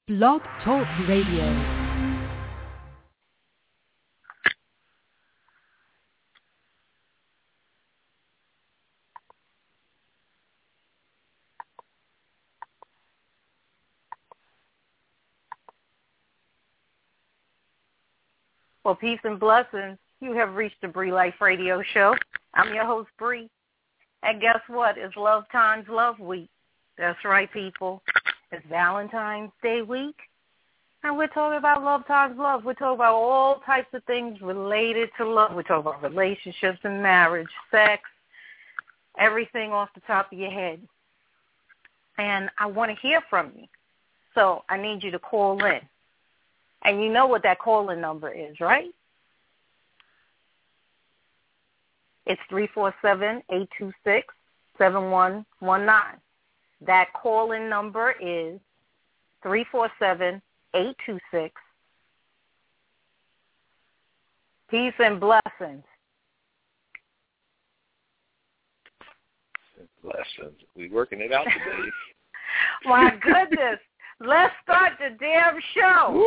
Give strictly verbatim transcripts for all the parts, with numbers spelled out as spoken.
Blog Talk Radio. Well, peace and blessings. You have reached the Bree Life Radio Show. I'm your host, Bree. And guess what? It's Love Times Love Week. That's right, people. It's Valentine's Day week. And we're talking about Love Times Love. We're talking about all types of things related to love. We're talking about relationships and marriage, sex, everything off the top of your head. And I want to hear from you. So I need you to call in. And you know what that call-in number is, right? It's three four seven, eight two six, seven one one nine. That call-in number is three four seven, eight two six. Peace and blessings. Blessings. We working it out today. My goodness. Let's start the damn show.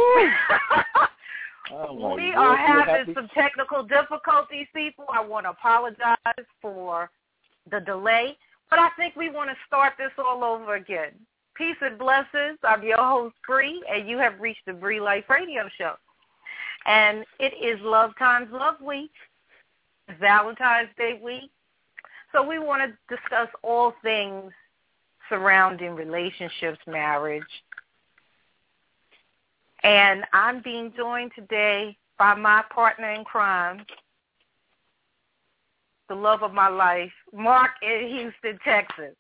Oh we God, are having happy? some technical difficulties, people. I want to apologize for the delay, but I think we want to start this all over again. Peace and blessings. I'm your host, Bree, and you have reached the Bree Life Radio Show. And it is Love Times Love Week, Valentine's Day week. So we want to discuss all things surrounding relationships, marriage. And I'm being joined today by my partner in crime, the love of my life, Mark in Houston, Texas.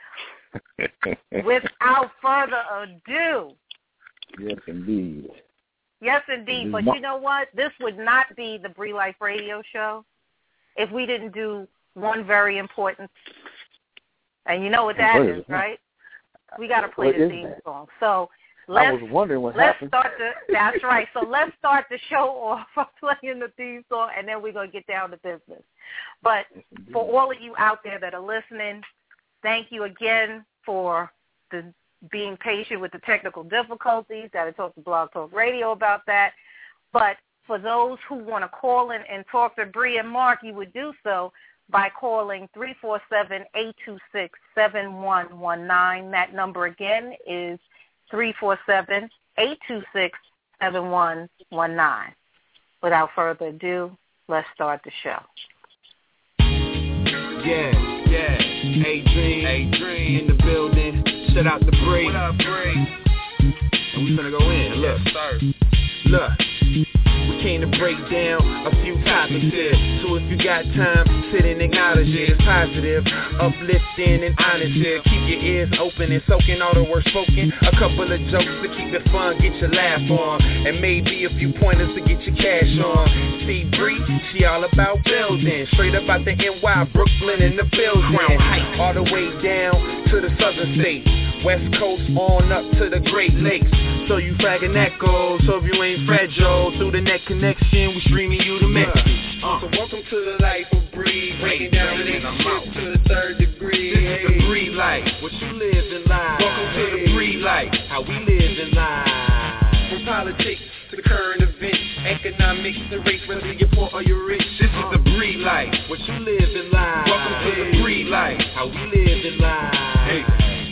Without further ado. Yes, indeed. Yes, indeed. But you know what? This would not be the Bree Life Radio Show if we didn't do one very important, and you know what that what is, is right? We got to play what the theme that? song. So Let's, let's, I was wondering what let's happened. start the, that's right. So let's start the show off by playing the theme song, and then we're going to get down to business. But for all of you out there that are listening, thank you again for the being patient with the technical difficulties. Got to talk to Blog Talk Radio about that. But for those who want to call in and talk to Bree and Mark, you would do so by calling three four seven, eight two six, seven one one nine. That number again is three four seven, eight two six, seven one one nine. Without further ado, let's start the show. Yeah, yeah. A-Dream, A-Dream in the building. Shout out to Bree. What up, Bree? And we finna go in. Look, yes, sir. Look. We came to break down a few topics here. So if you got time, sit and acknowledge it. It's positive, uplifting, and honest here. Keep your ears open and soaking all the words spoken. A couple of jokes to keep it fun, get your laugh on. And maybe a few pointers to get your cash on. See Bree, she all about building. Straight up out the N Y, Brooklyn in the building. All the way down to the southern states. West Coast on up to the Great Lakes. So you fragging echoes, so if you ain't fragile. Through the net connection, we streaming you the message. Uh. So welcome to the life of Bree, breaking down relationships to the third degree. This is the Bree life, what you live in life. Welcome to the Bree life, how we live in life. From politics to the current events, economics, the race, whether you're poor or you're rich. This uh. is the Bree life, what you live in life. Welcome to the Bree life, how we live in life. Hey.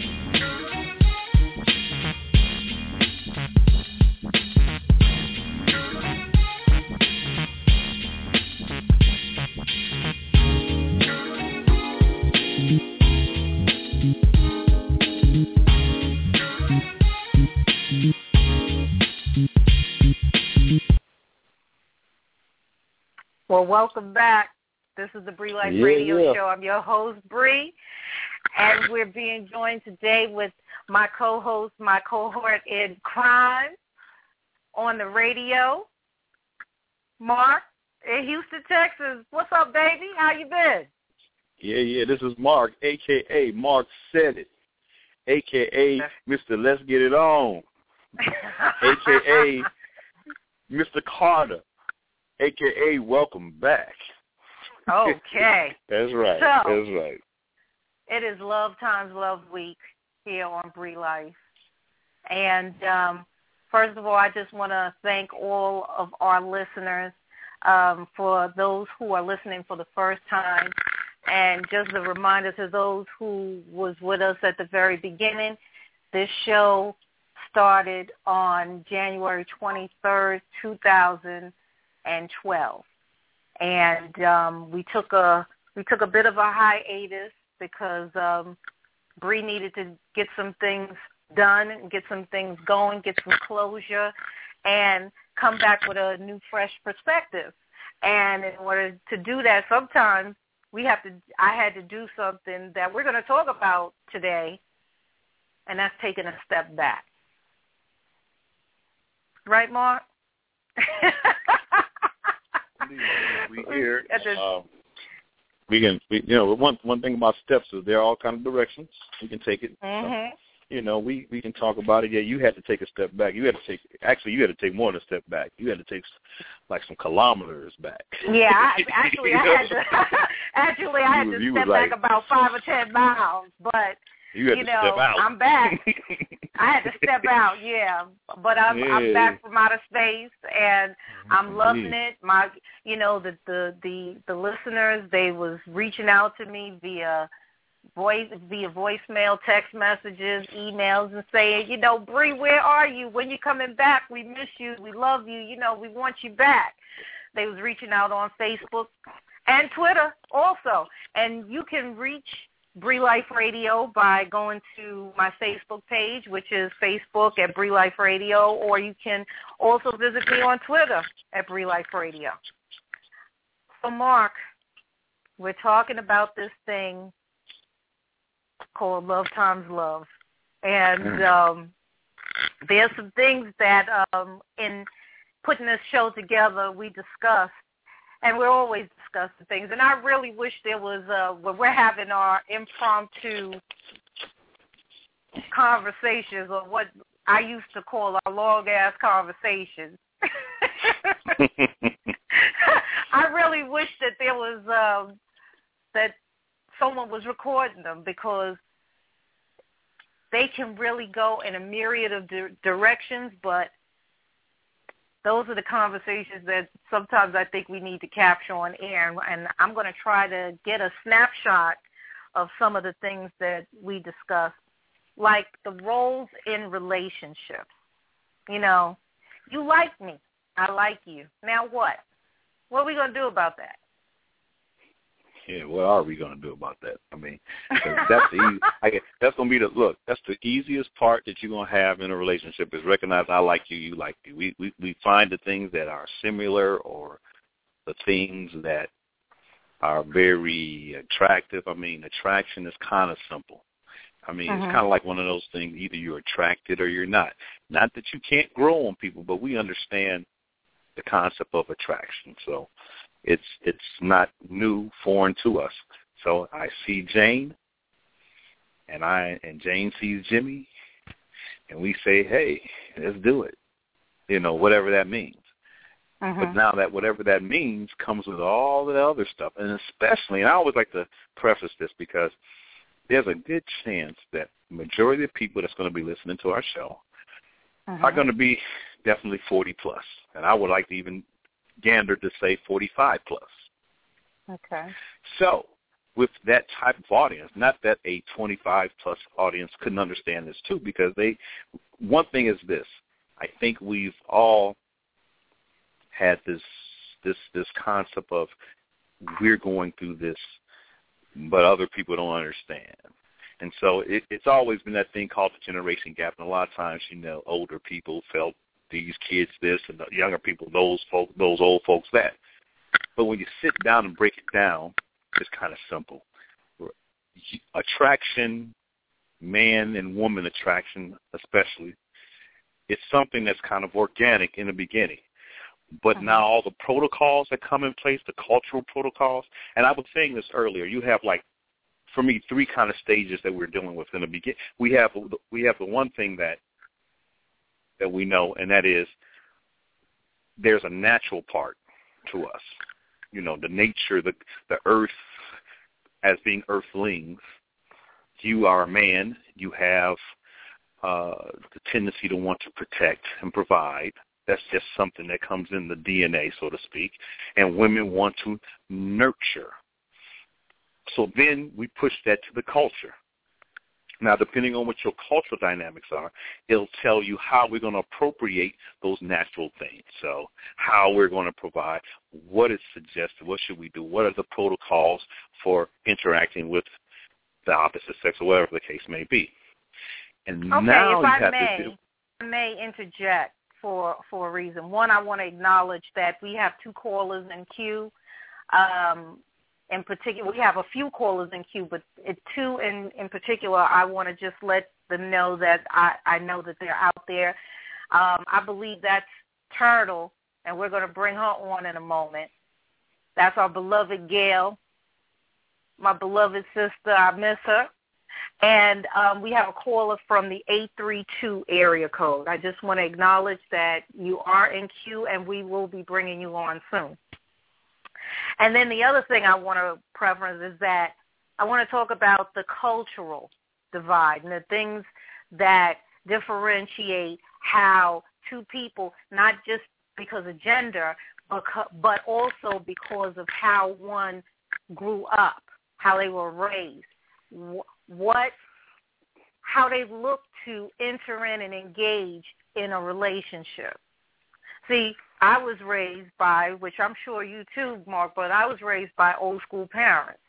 Well, welcome back. This is the Bree Life yeah, Radio yeah. Show. I'm your host, Bree, and we're being joined today with my co-host, my cohort in crime on the radio, Mark in Houston, Texas. What's up, baby? How you been? Yeah, yeah, this is Mark, a k a. Mark Said It, a k a. Mister Let's Get It On, a k a. Mister Carter, a k a. Welcome Back. Okay. That's right. So, That's right. It is Love Times Love Week here on Bree Life. And um, first of all, I just want to thank all of our listeners. Um, for those who are listening for the first time, and just a reminder to those who was with us at the very beginning, this show started on January twenty-third, two thousand twelve, and um, we took a we took a bit of a hiatus because um, Bree needed to get some things done and get some things going, get some closure, and come back with a new, fresh perspective. And in order to do that, sometimes we have to, I had to do something that we're going to talk about today, and that's taking a step back. Right, Mark? we here. Um, we can, we, you know, one one thing about steps is there are all kind of directions. We can take it. Mm-hmm. So, you know, we, we can talk about it. Yeah, you had to take a step back. You had to take, actually, you had to take more than a step back. You had to take, like, some kilometers back. Yeah, I, actually, I had to, actually, I had you, to you step back like, about five or ten miles, but, you, had you to know, step out. I'm back. I had to step out, yeah, but I'm, yeah. I'm back from outer space, and I'm loving it. My, you know, the, the, the, the listeners, they was reaching out to me via voice via voicemail, text messages, emails, and saying, you know, Bree, where are you? When you coming back? We miss you. We love you. You know, we want you back. They was reaching out on Facebook and Twitter also. And you can reach Bree Life Radio by going to my Facebook page, which is Facebook at Bree Life Radio, or you can also visit me on Twitter at Bree Life Radio. So, Mark, we're talking about this thing called Love Times Love. And um, there's some things that um, in putting this show together we discussed, and we're always discussing things. And I really wish there was, uh, when we're having our impromptu conversations, or what I used to call our long-ass conversations. I really wish that there was, um, that someone was recording them, because they can really go in a myriad of di- directions, but those are the conversations that sometimes I think we need to capture on air, and I'm going to try to get a snapshot of some of the things that we discussed, like the roles in relationships. You know, you like me, I like you. Now what? What are we going to do about that? Yeah, what are we going to do about that? I mean, that's the easy, I guess, that's going to be the look. That's the easiest part that you're going to have in a relationship, is recognize I like you, you like you. We we we find the things that are similar, or the things that are very attractive. I mean, attraction is kind of simple. I mean, mm-hmm. It's kind of like one of those things. Either you're attracted or you're not. Not that you can't grow on people, but we understand the concept of attraction. So It's it's not new, foreign to us. So I see Jane, and I and Jane sees Jimmy, and we say, hey, let's do it. You know, whatever that means. Uh-huh. But now that whatever that means comes with all the other stuff, and especially, and I always like to preface this because there's a good chance that the majority of the people that's going to be listening to our show uh-huh. are going to be definitely forty plus, and I would like to even gander to say forty-five plus. Okay. So with that type of audience, not that a twenty-five plus audience couldn't understand this too, because they, one thing is this, I think we've all had this this this concept of we're going through this, but other people don't understand. And so it, it's always been that thing called the generation gap, and a lot of times, you know, older people felt these kids this, and the younger people, those folk, those old folks that. But when you sit down and break it down, it's kind of simple. Attraction, man and woman attraction especially, it's something that's kind of organic in the beginning. But uh-huh. now all the protocols that come in place, the cultural protocols, and I was saying this earlier, you have like, for me, three kind of stages that we're dealing with in the beginning. We have we have the one thing that that we know, and that is there's a natural part to us. You know, the nature, the the earth, as being earthlings. You are a man. You have uh, the tendency to want to protect and provide. That's just something that comes in the D N A, so to speak. And women want to nurture. So then we push that to the culture. Now, depending on what your cultural dynamics are, it'll tell you how we're going to appropriate those natural things. So how we're going to provide, what is suggested, what should we do, what are the protocols for interacting with the opposite sex or whatever the case may be. And okay, now if you I have may, to do. I may interject for, for a reason. One, I want to acknowledge that we have two callers in queue. Um, In particular, we have a few callers in queue, but it, two in, in particular, I want to just let them know that I, I know that they're out there. Um, I believe that's Turtle, and we're going to bring her on in a moment. That's our beloved Gail, my beloved sister. I miss her. And um, we have a caller from the eight three two area code. I just want to acknowledge that you are in queue, and we will be bringing you on soon. And then the other thing I want to preference is that I want to talk about the cultural divide and the things that differentiate how two people, not just because of gender, but, but also because of how one grew up, how they were raised, what, how they look to enter in and engage in a relationship. See, I was raised by, which I'm sure you too, Mark, but I was raised by old school parents.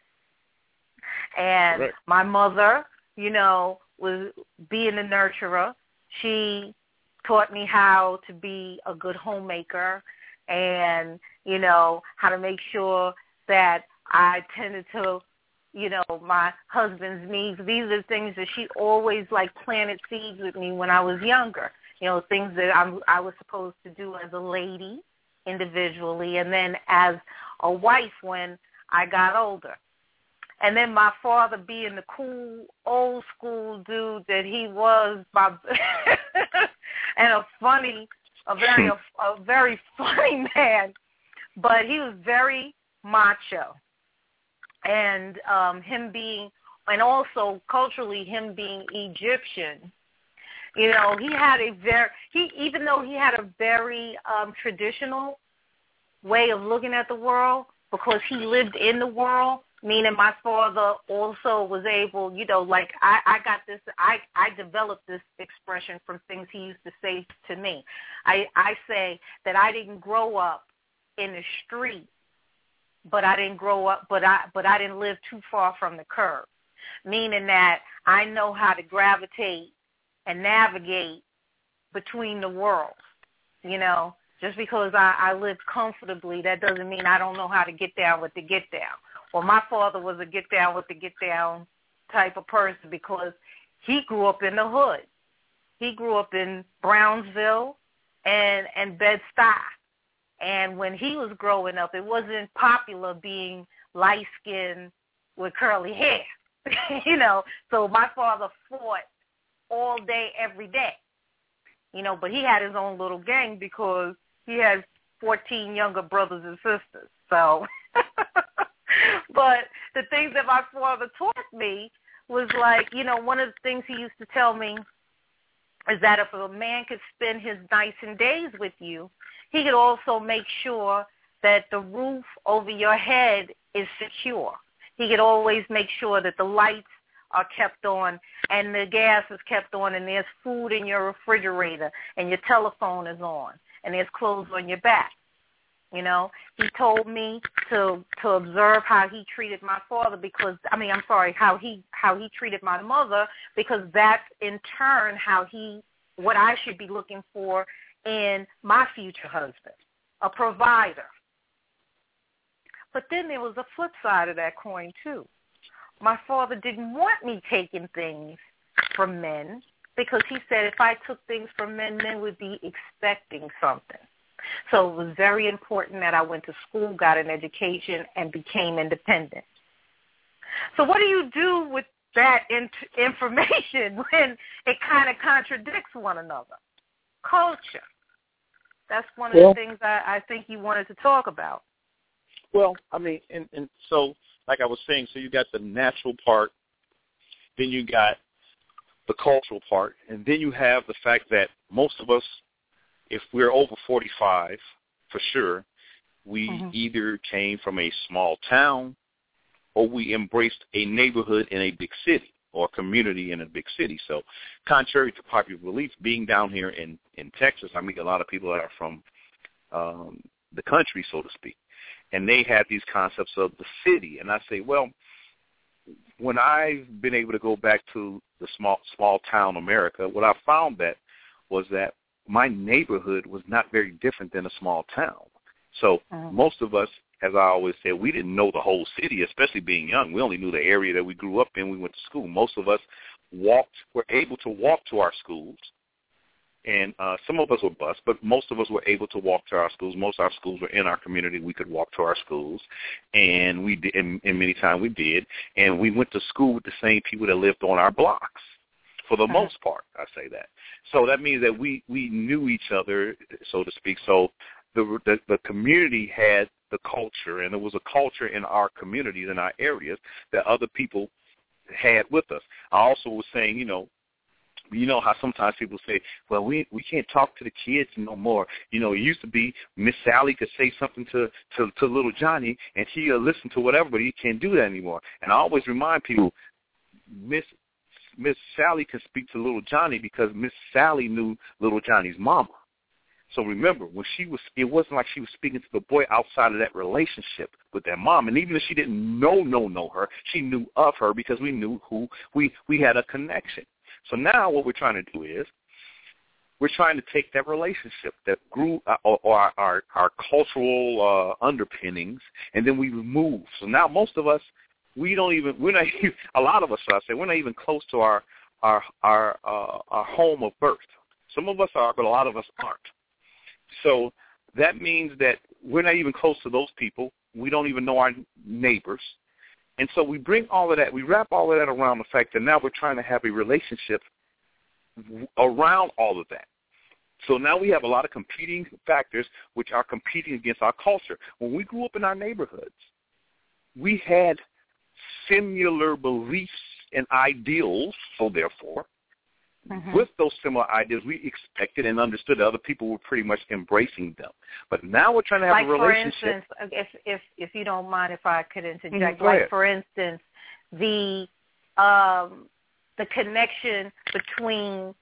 And right. My mother, you know, was being a nurturer. She taught me how to be a good homemaker and, you know, how to make sure that I tended to, you know, my husband's needs. These are the things that she always, like, planted seeds with me when I was younger. You know, things that I'm, I was supposed to do as a lady individually and then as a wife when I got older. And then my father being the cool, old school dude that he was, my and a funny, a very, a, a very funny man, but he was very macho. And um, him being, and also culturally him being Egyptian, you know, he had a very, he even though he had a very um, traditional way of looking at the world because he lived in the world, meaning my father also was able, you know, like I, I got this, I, I developed this expression from things he used to say to me. I, I say that I didn't grow up in the street, but I didn't grow up, but I, but I didn't live too far from the curb, meaning that I know how to gravitate and navigate between the worlds, you know. Just because I, I lived comfortably, that doesn't mean I don't know how to get down with the get down. Well, my father was a get down with the get down type of person because he grew up in the hood. He grew up in Brownsville and, and Bed-Stuy. And when he was growing up, it wasn't popular being light-skinned with curly hair, you know. So my father fought all day, every day, you know, but he had his own little gang because he had fourteen younger brothers and sisters. So, but the things that my father taught me was like, you know, one of the things he used to tell me is that if a man could spend his nights and days with you, he could also make sure that the roof over your head is secure. He could always make sure that the lights are kept on and the gas is kept on and there's food in your refrigerator and your telephone is on and there's clothes on your back. You know, he told me to to observe how he treated my father because, I mean, I'm sorry, how he how he treated my mother because that's in turn how he, what I should be looking for in my future husband, a provider. But then there was a flip side of that coin too. My father didn't want me taking things from men because he said if I took things from men, men would be expecting something. So it was very important that I went to school, got an education, and became independent. So what do you do with that in- information when it kind of contradicts one another? Culture. That's one of well, the things I, I think you wanted to talk about. Well, I mean, and, and so, like I was saying, so you got the natural part, then you got the cultural part, and then you have the fact that most of us, if we're over forty-five, for sure, we mm-hmm. either came from a small town or we embraced a neighborhood in a big city or community in a big city. So contrary to popular belief, being down here in, in Texas, I meet a lot of people that are from um, the country, so to speak, and they have these concepts of the city. And I say, well, when I've been able to go back to the small small town America, what I found that was that my neighborhood was not very different than a small town. So uh-huh. most of us, as I always say, we didn't know the whole city, especially being young. We only knew the area that we grew up in. We went to school. Most of us walked, were able to walk to our schools. And uh, some of us were bused, but most of us were able to walk to our schools. Most of our schools were in our community. We could walk to our schools, and we did, and, and many times we did. And we went to school with the same people that lived on our blocks, for the uh-huh. most part. I say that. So that means that we, we knew each other, so to speak. So the, the the community had the culture, and there was a culture in our communities, in our areas, that other people had with us. I also was saying, you know, you know how sometimes people say, well, we we can't talk to the kids no more. You know, it used to be Miss Sally could say something to, to, to little Johnny, and he'll listen to whatever, but he can't do that anymore. And I always remind people, Miss Miss Sally can speak to little Johnny because Miss Sally knew little Johnny's mama. So remember, when she was, it wasn't like she was speaking to the boy outside of that relationship with their mom. And even if she didn't know, know, know her, she knew of her because we knew who, we, we had a connection. So now what we're trying to do is we're trying to take that relationship that grew, uh, or, or our, our, our cultural uh, underpinnings, and then we remove. So now most of us, we don't even, we're not even, a lot of us, should I say, we're not even close to our, our, our, uh, our home of birth. Some of us are, but a lot of us aren't. So that means that we're not even close to those people. We don't even know our neighbors. And so we bring all of that, we wrap all of that around the fact that now we're trying to have a relationship around all of that. So now we have a lot of competing factors which are competing against our culture. When we grew up in our neighborhoods, we had similar beliefs and ideals, so therefore, Mm-hmm. with those similar ideas, we expected and understood that other people were pretty much embracing them. But now we're trying to have like a relationship. For instance, if if if you don't mind, if I could interject, mm-hmm. like ahead. for instance, the um, the connection between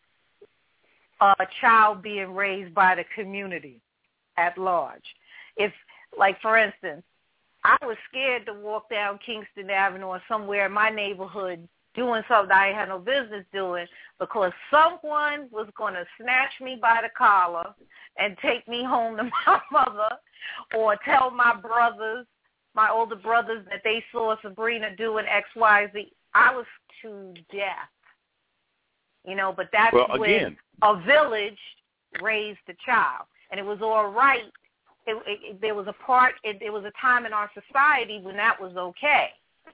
a child being raised by the community at large. If, like for instance, I was scared to walk down Kingston Avenue or somewhere in my neighborhood doing something I had no business doing because someone was going to snatch me by the collar and take me home to my mother, or tell my brothers, my older brothers, that they saw Sabrina doing X, Y, Z. I was to death, you know, but that's well, when again. a village raised a child, and it was all right. It, it, it, there was a part, it, there was a time in our society when that was okay.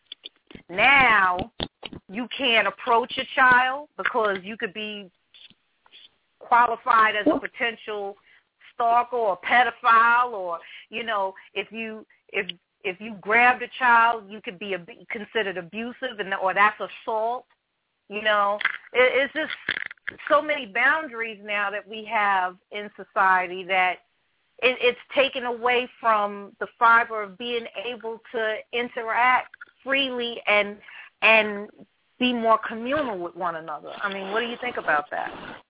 Now, you can't approach a child because you could be qualified as a potential stalker or pedophile, or, you know, if you if if you grabbed a child, you could be ab- considered abusive, and or that's assault. You know, it, it's just so many boundaries now that we have in society that it, it's taken away from the fiber of being able to interact freely and and be more communal with one another. I mean, what do you think about that?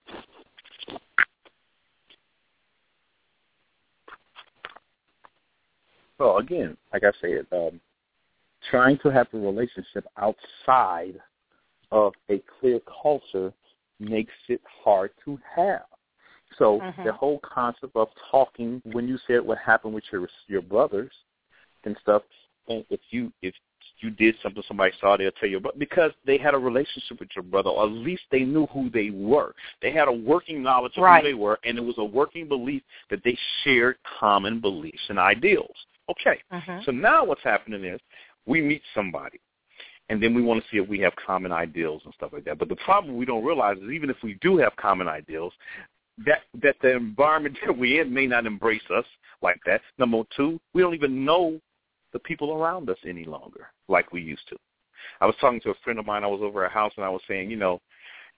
Well, again, like I said, um, trying to have a relationship outside of a clear culture makes it hard to have. So mm-hmm. the whole concept of talking, when you said what happened with your your brothers and stuff, and if you if you did something somebody saw, they'll tell you, but because they had a relationship with your brother, or at least they knew who they were. They had a working knowledge of right. who they were, and it was a working belief that they shared common beliefs and ideals. Okay, mm-hmm. so now what's happening is we meet somebody, and then we want to see if we have common ideals and stuff like that. But the problem we don't realize is even if we do have common ideals, that that the environment that we're in may not embrace us like that. Number two, we don't even know the people around us any longer like we used to. I was talking to a friend of mine. I was over at her house, and I was saying, you know,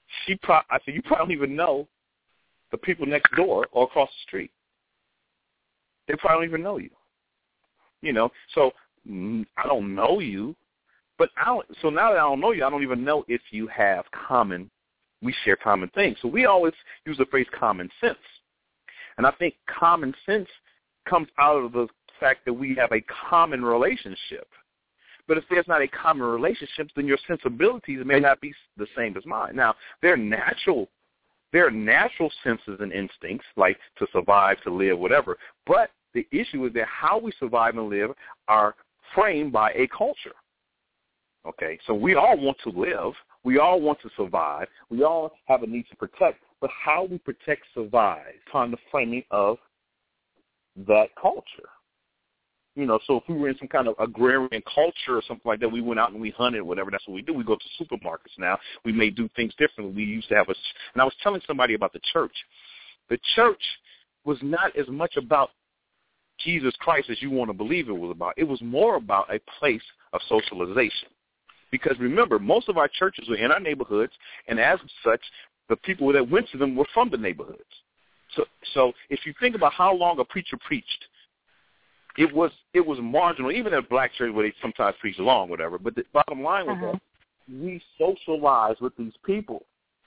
she pro- I said, you probably don't even know the people next door or across the street. They probably don't even know you. You know, so mm, I don't know you, but I don't, so now that I don't know you, I don't even know if you have common, we share common things. So we always use the phrase common sense. And I think common sense comes out of the fact that we have a common relationship. But if there's not a common relationship, then your sensibilities may not be the same as mine. Now, they're natural. They're natural senses and instincts, like to survive, to live, whatever. But the issue is that how we survive and live are framed by a culture. Okay, so we all want to live. We all want to survive. We all have a need to protect. But how we protect, survive, upon the framing of that culture. You know, so if we were in some kind of agrarian culture or something like that, we went out and we hunted, whatever, that's what we do. We go to supermarkets now. We may do things differently. We used to have a, and I was telling somebody about the church. The church was not as much about Jesus Christ as you want to believe it was about. It was more about a place of socialization. Because remember, most of our churches were in our neighborhoods, and as such, the people that went to them were from the neighborhoods. So, so if you think about how long a preacher preached, It was it was marginal, even at black church where they sometimes preach long, whatever. But the bottom line was uh-huh. that we socialized with these people.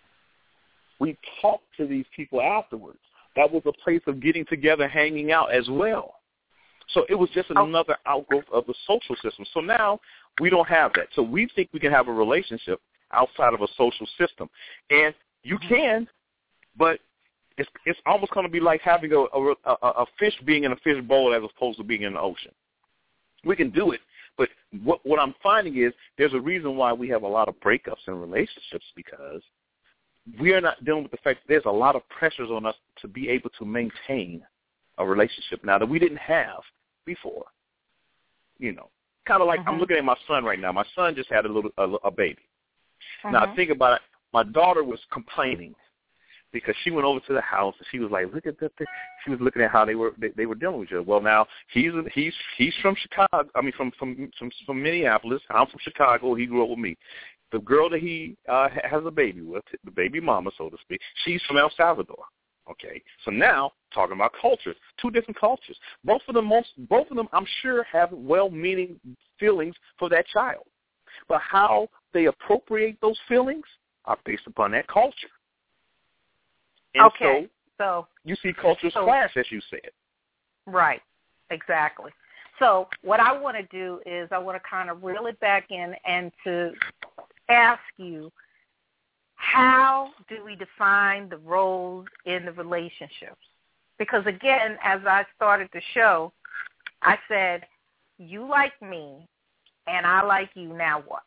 We talked to these people afterwards. That was a place of getting together, hanging out as well. So it was just another outgrowth of the social system. So now we don't have that. So we think we can have a relationship outside of a social system. And you can, but It's, it's almost going to be like having a, a, a fish being in a fish bowl as opposed to being in the ocean. We can do it, but what, what I'm finding is there's a reason why we have a lot of breakups in relationships, because we are not dealing with the fact that there's a lot of pressures on us to be able to maintain a relationship now that we didn't have before. You know, kind of like mm-hmm. I'm looking at my son right now. My son just had a little a, a baby. Mm-hmm. Now, think about it. My daughter was complaining because she went over to the house and she was like, "Look at that!" She was looking at how they were they, they were dealing with each other. Well, now he's he's he's from Chicago. I mean, from from from, from Minneapolis. I'm from Chicago. He grew up with me. The girl that he uh, has a baby with, the baby mama, so to speak, she's from El Salvador. Okay, so now talking about cultures, two different cultures. Both of them, most both of them, I'm sure, have well-meaning feelings for that child, but how they appropriate those feelings are based upon that culture. And okay, so, so you see cultures so, clash, as you said. Right, exactly. So what I want to do is I want to kind of reel it back in and to ask you, how do we define the roles in the relationships? Because, again, as I started the show, I said, you like me and I like you, now what?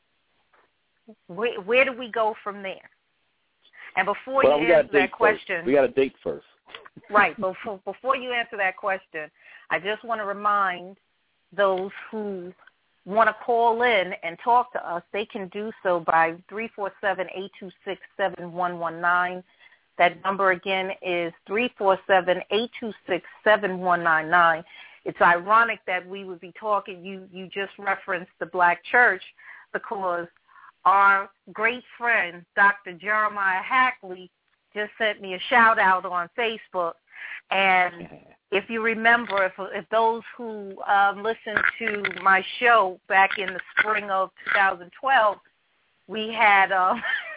Where, where do we go from there? And before well, you answer that question, first. we got a date first. Right. Before, before you answer that question, I just want to remind those who want to call in and talk to us, they can do so by three four seven, eight two six, seven one one nine. That number again is three four seven, eight two six, seven one nine nine. It's ironic that we would be talking, you, you just referenced the black church, because our great friend, Doctor Jeremiah Hackley, just sent me a shout-out on Facebook. And if you remember, if, if those who um, listened to my show back in the spring of two thousand twelve, we had um,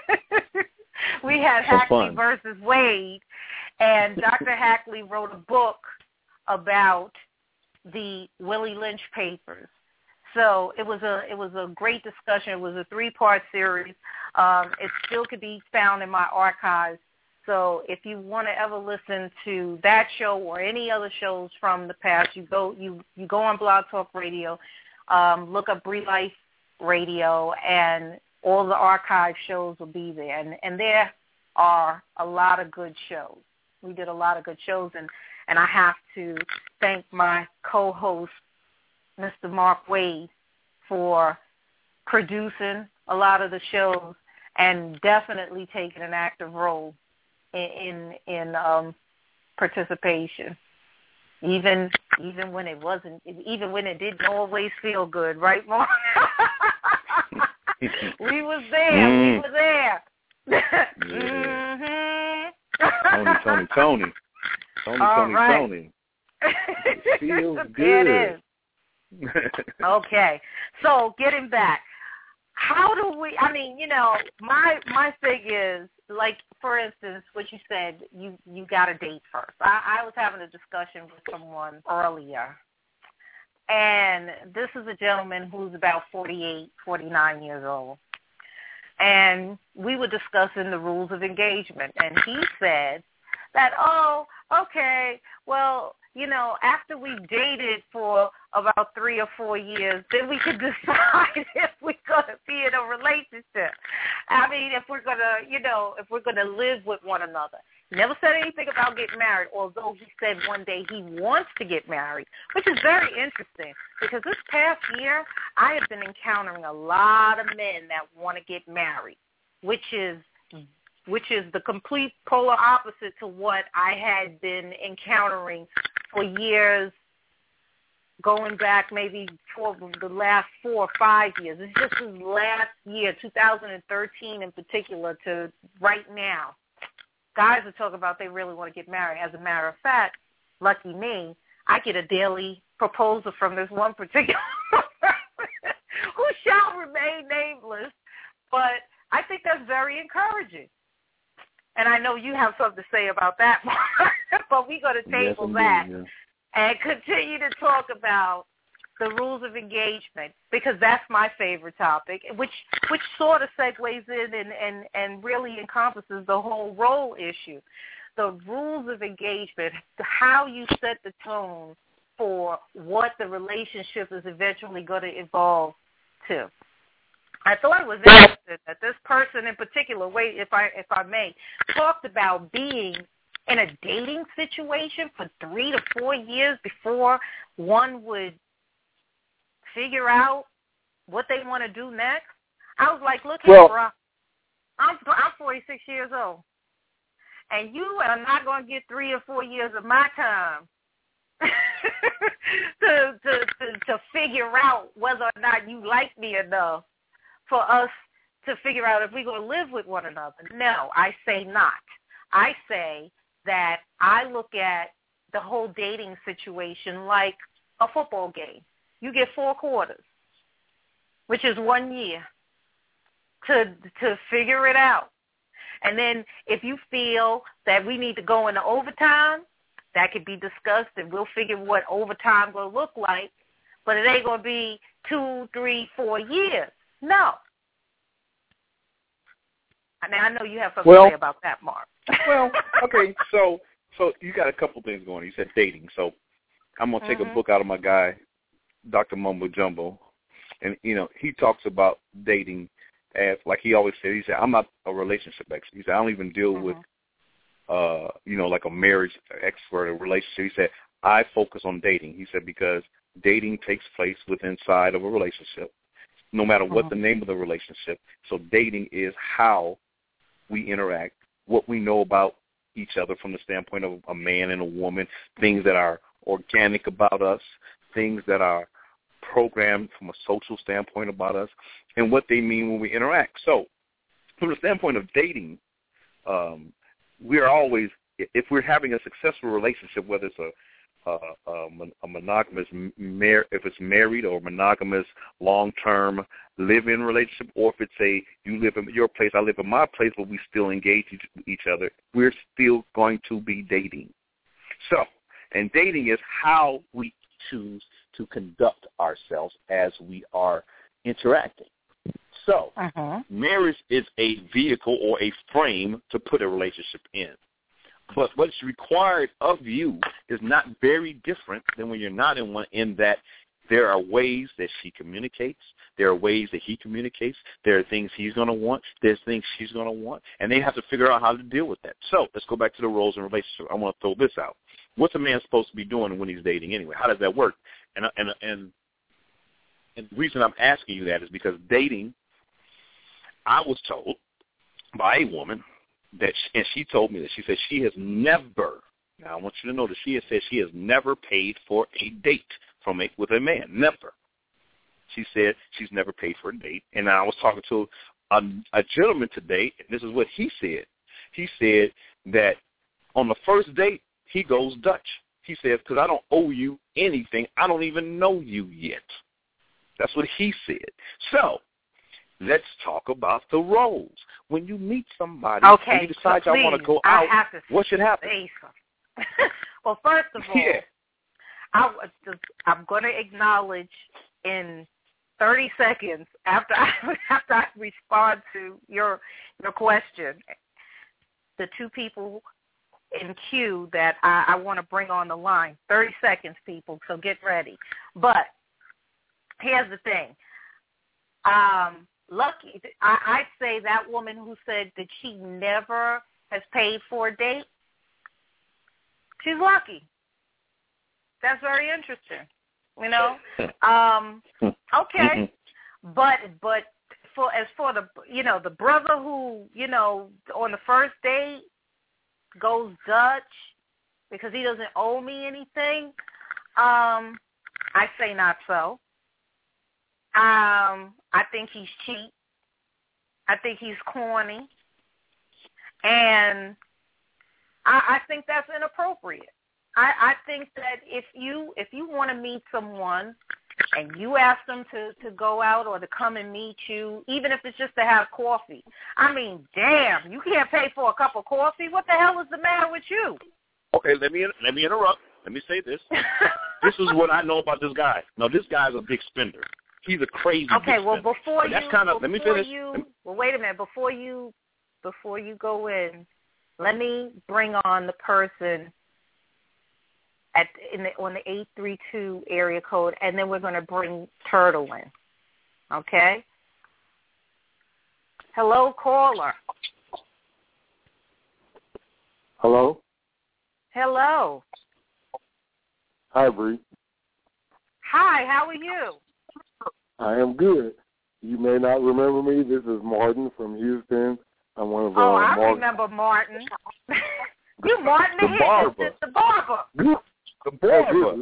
we had so Hackley fun. versus Wade, and Doctor Hackley wrote a book about the Willie Lynch papers. So it was a it was a great discussion. It was a three-part series. Um, it still could be found in my archives. So if you want to ever listen to that show or any other shows from the past, you go you, you go on Blog Talk Radio, um, look up Bree Life Radio, and all the archive shows will be there. And, and there are a lot of good shows. We did a lot of good shows, and, and I have to thank my co-host, Mister Mark Wade, for producing a lot of the shows and definitely taking an active role in in um, participation, even even when it wasn't, even when it didn't always feel good, right, Mark? we was there, mm. we were there. mm-hmm. Tony, Tony, Tony. Tony, All Tony, right. Tony. It feels There good. it is. Okay. So getting back, how do we, I mean, you know, my my thing is, like, for instance, what you said, you, you got to date first. I, I was having a discussion with someone earlier, and this is a gentleman who's about forty-eight, forty-nine years old. And we were discussing the rules of engagement, and he said that, oh, okay, well, you know, after we've dated for about three or four years, then we can decide if we're going to be in a relationship. I mean, if we're going to, you know, if we're going to live with one another. He never said anything about getting married, although he said one day he wants to get married, which is very interesting because this past year I have been encountering a lot of men that want to get married, which is which is the complete polar opposite to what I had been encountering for years, going back maybe for the last four or five years. It's just this last year, two thousand thirteen in particular, to right now. Guys are talking about they really want to get married. As a matter of fact, lucky me, I get a daily proposal from this one particular person who shall remain nameless, but I think that's very encouraging. And I know you have something to say about that, but we're going to table yes, that indeed, yeah. and continue to talk about the rules of engagement, because that's my favorite topic, which which sort of segues in and, and, and really encompasses the whole role issue. The rules of engagement, how you set the tone for what the relationship is eventually going to evolve to. I thought it was interesting that this person in particular, wait, if I if I may, talked about being in a dating situation for three to four years before one would figure out what they want to do next. I was like, look here, well, bro. I'm I'm forty-six years old, and you are not going to get three or four years of my time to, to to to figure out whether or not you like me enough for us to figure out if we're going to live with one another. No, I say not. I say that I look at the whole dating situation like a football game. You get four quarters, which is one year, to to figure it out. And then if you feel that we need to go into overtime, that could be discussed, and we'll figure what overtime will look like. But it ain't going to be two, three, four years. No. I mean, I know you have something well, to say about that, Mark. well, okay, so so you got a couple things going. You said dating, so I'm going to take mm-hmm. a book out of my guy, Doctor Mumbo Jumbo, and, you know, he talks about dating as, like he always said, he said, I'm not a relationship expert. He said, I don't even deal mm-hmm. with, uh, you know, like a marriage expert or relationship. He said, I focus on dating. He said, because dating takes place within inside of a relationship, no matter what mm-hmm. the name of the relationship. So dating is how we interact, what we know about each other from the standpoint of a man and a woman, things that are organic about us, things that are programmed from a social standpoint about us, and what they mean when we interact. So from the standpoint of dating, um, we're always, if we're having a successful relationship, whether it's a a, a, a monogamous, mar- if it's married or monogamous, long-term live-in relationship, or if it's a you live in your place, I live in my place, but we still engage each, each other, we're still going to be dating. So, and dating is how we choose to conduct ourselves as we are interacting. So, uh-huh. marriage is a vehicle or a frame to put a relationship in. But what's required of you is not very different than when you're not in one, in that there are ways that she communicates, there are ways that he communicates, there are things he's going to want, there's things she's going to want, and they have to figure out how to deal with that. So let's go back to the roles in relationship. I want to throw this out. What's a man supposed to be doing when he's dating anyway? How does that work? And and and, and the reason I'm asking you that is because dating, I was told by a woman, that she, and she told me that she said she has never, now I want you to know that she has said she has never paid for a date from a, with a man, never. She said she's never paid for a date, and I was talking to a, a gentleman today, and this is what he said. He said that on the first date, he goes Dutch. He says, because I don't owe you anything. I don't even know you yet. That's what he said. So let's talk about the roles. When you meet somebody okay, and you decide so y'all want to go I out, have to what should happen? Well, first of all, yeah. I, I'm going to acknowledge in thirty seconds after I, after I respond to your your question, the two people in queue that I, I want to bring on the line. thirty seconds, people, so get ready. But here's the thing. Um, lucky, I, I say that woman who said that she never has paid for a date, she's lucky. That's very interesting. You know, um, okay, but but for as for the you know the brother who you know on the first date goes Dutch because he doesn't owe me anything, um, I say not so. Um, I think he's cheap. I think he's corny, and I, I think that's inappropriate. I, I think that if you if you want to meet someone and you ask them to, to go out or to come and meet you, even if it's just to have coffee, I mean, damn, you can't pay for a cup of coffee? What the hell is the matter with you? Okay, let me let me interrupt. Let me say this. This is what I know about this guy. No, this guy's a big spender. He's a crazy okay, big well, spender. before so you, that's kind of, let me finish. You, well, wait a minute. Before you, before you go in, let me bring on the person at in the, on the eight three two area code, and then we're going to bring Turtle in. Okay? Hello, caller. Hello? Hello. Hi, Bree. Hi, how are you? I am good. You may not remember me. This is Martin from Houston. I'm one of Oh, uh, I Mark- remember Martin. You Martin the the, barber. the, the barber. The barber.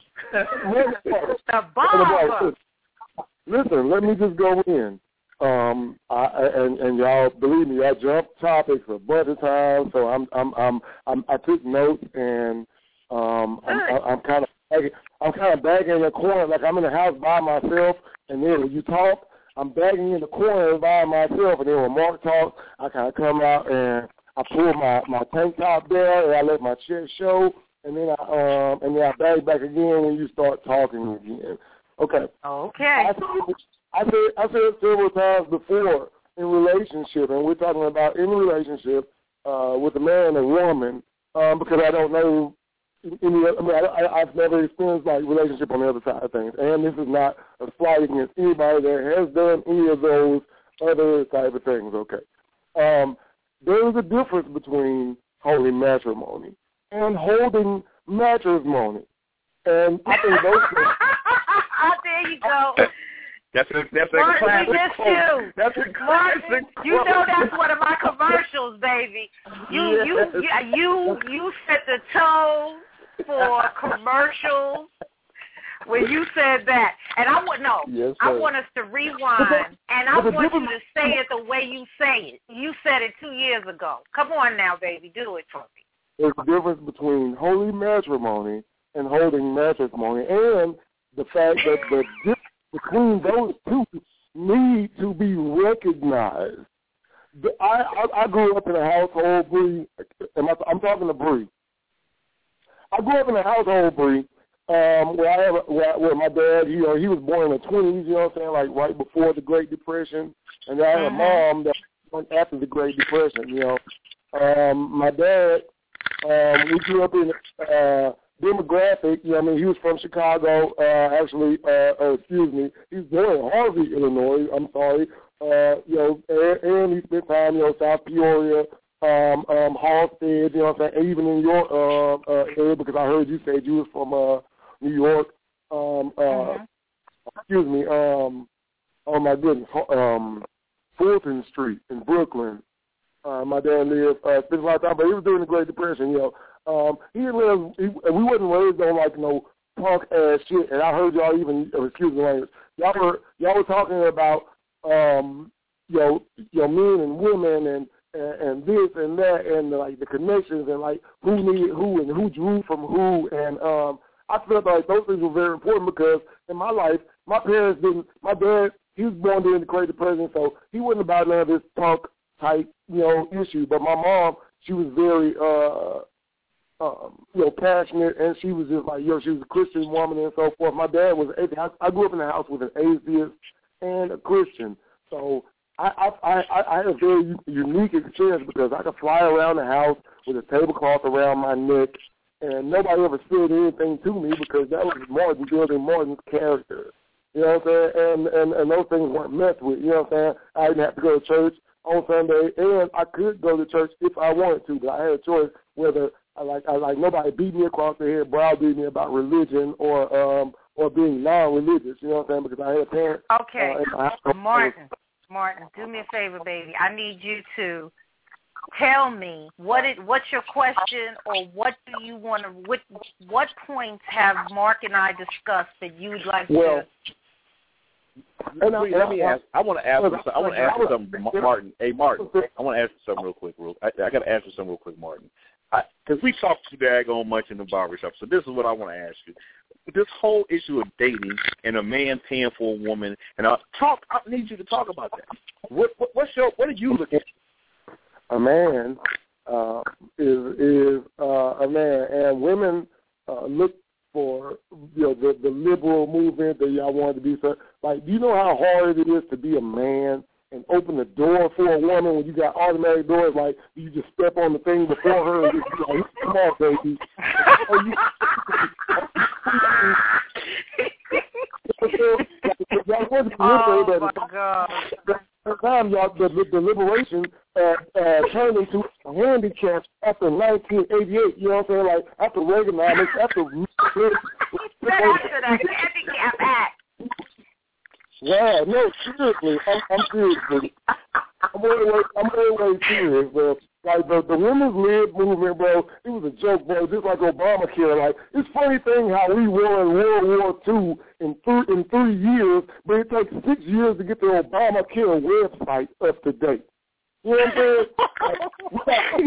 The barber. Listen, let me just go in. Um, I, and, and y'all believe me, I jumped topics a bunch of times, so I'm, I'm, I'm, I'm I took notes, and um, I'm, I'm kind of, I'm kind of bagging in the corner, like I'm in the house by myself, and then when you talk, I'm bagging in the corner by myself, and then when Mark talks, I kind of come out and I pull my, my tank top down, and I let my chest show, and then I um, and then I bag back again when you start talking again. Okay. Okay. I said, I said, I said several times before in relationship, and we're talking about in relationship uh, with a man and a woman, um, because I don't know any. I mean, I, I've never experienced like relationship on the other side of things, and this is not a slight against anybody that has done any of those other type of things. Okay. Um, there is a difference between holy matrimony and holding matrimony, and I think those. Oh, there you go. That's a that's a Martin, classic we missed quote. you. That's a classic Martin, quote. you know that's one of my commercials, baby. You Yes. you you you set the tone for commercials when you said that, and I want no. Yes, I sir. want us to rewind, and I want you to say it the way you say it. You said it two years ago. Come on now, baby, do it for me. There's a difference between holy matrimony and holding matrimony, and the fact that the difference between those two need to be recognized. I, I, I grew up in a household, Bree, I'm talking to Bree. I grew up in a household, Bree, um, where I have, a, where, where my dad, you know, he was born in the twenties, you know what I'm saying, like right before the Great Depression, and I had a mom that went after the Great Depression, you know. Um, my dad, um, we grew up in uh, demographic, you know, I mean, he was from Chicago, uh, actually, uh, uh, excuse me, he's born in Harvey, Illinois, I'm sorry, uh, you know, and, and he spent time, you know, South Peoria, um, um, Halstead, you know what I'm saying, even in your uh, uh, area, because I heard you said you was from uh, New York, um, uh, mm-hmm. excuse me, um, oh my goodness, um, Fulton Street in Brooklyn. Uh, my dad lived, uh, spent a lot of time, but he was during the Great Depression, you know. Um, he lived, he, we wasn't raised on like no punk ass shit, and I heard y'all even, uh, excuse me, language, y'all were, y'all were talking about, um, you know, you know, men and women and, and and this and that and like the connections and like who needed who and who drew from who and um, I felt like those things were very important because in my life, my parents didn't. My dad, he was born during the Great Depression, so he wasn't about none of this punk type, you know, issue. But my mom, she was very, uh, um, you know, passionate, and she was just like, you know, she was a Christian woman and so forth. My dad was an atheist. I grew up in a house with an atheist and a Christian, so I, I, I, I had a very unique experience because I could fly around the house with a tablecloth around my neck, and nobody ever said anything to me because that was Martin building Martin's character. You know what I'm saying? And, and, and those things weren't messed with. You know what I'm saying? I didn't have to go to church on Sunday, and I could go to church if I wanted to, but I had a choice whether I like I like nobody beat me across the head, browbeat me about religion or um or being non-religious. You know what I'm saying? Because I had a parent. Okay, uh, Martin, Martin, do me a favor, baby. I need you to tell me what it what's your question or what do you want to what what points have Mark and I discussed that you would like well, to. And I, let me ask. I want to ask. You, I want to ask you something, Martin. Hey, Martin. I want to ask you something real quick. Real, I, I got to ask you something real quick, Martin. Because we talk too daggone much in the barbershop. So this is what I want to ask you. This whole issue of dating and a man paying for a woman, and I talk. I need you to talk about that. What, what what's your what did you look at? A man uh, is is uh, a man, and women uh, look for you know the, the liberal movement that y'all want to be. So, like, do you know how hard it is to be a man and open the door for a woman when you got automatic doors? Like, you just step on the thing before her and just be like, "Come on, baby." Oh my God! Sometimes y'all the, the liberation uh, uh, turned into a handicap after nineteen eighty-eight. You know what I'm saying? Like after Reaganomics, after after the Handicap Act. Yeah, no, seriously, I'm, I'm seriously. I'm always, I'm always serious, bro. Like the the women's lib movement, bro. It was a joke, bro. Just like Obamacare. Like it's funny thing how we won World War Two in three in three years, but it takes six years to get the Obamacare website up to date. You know what I'm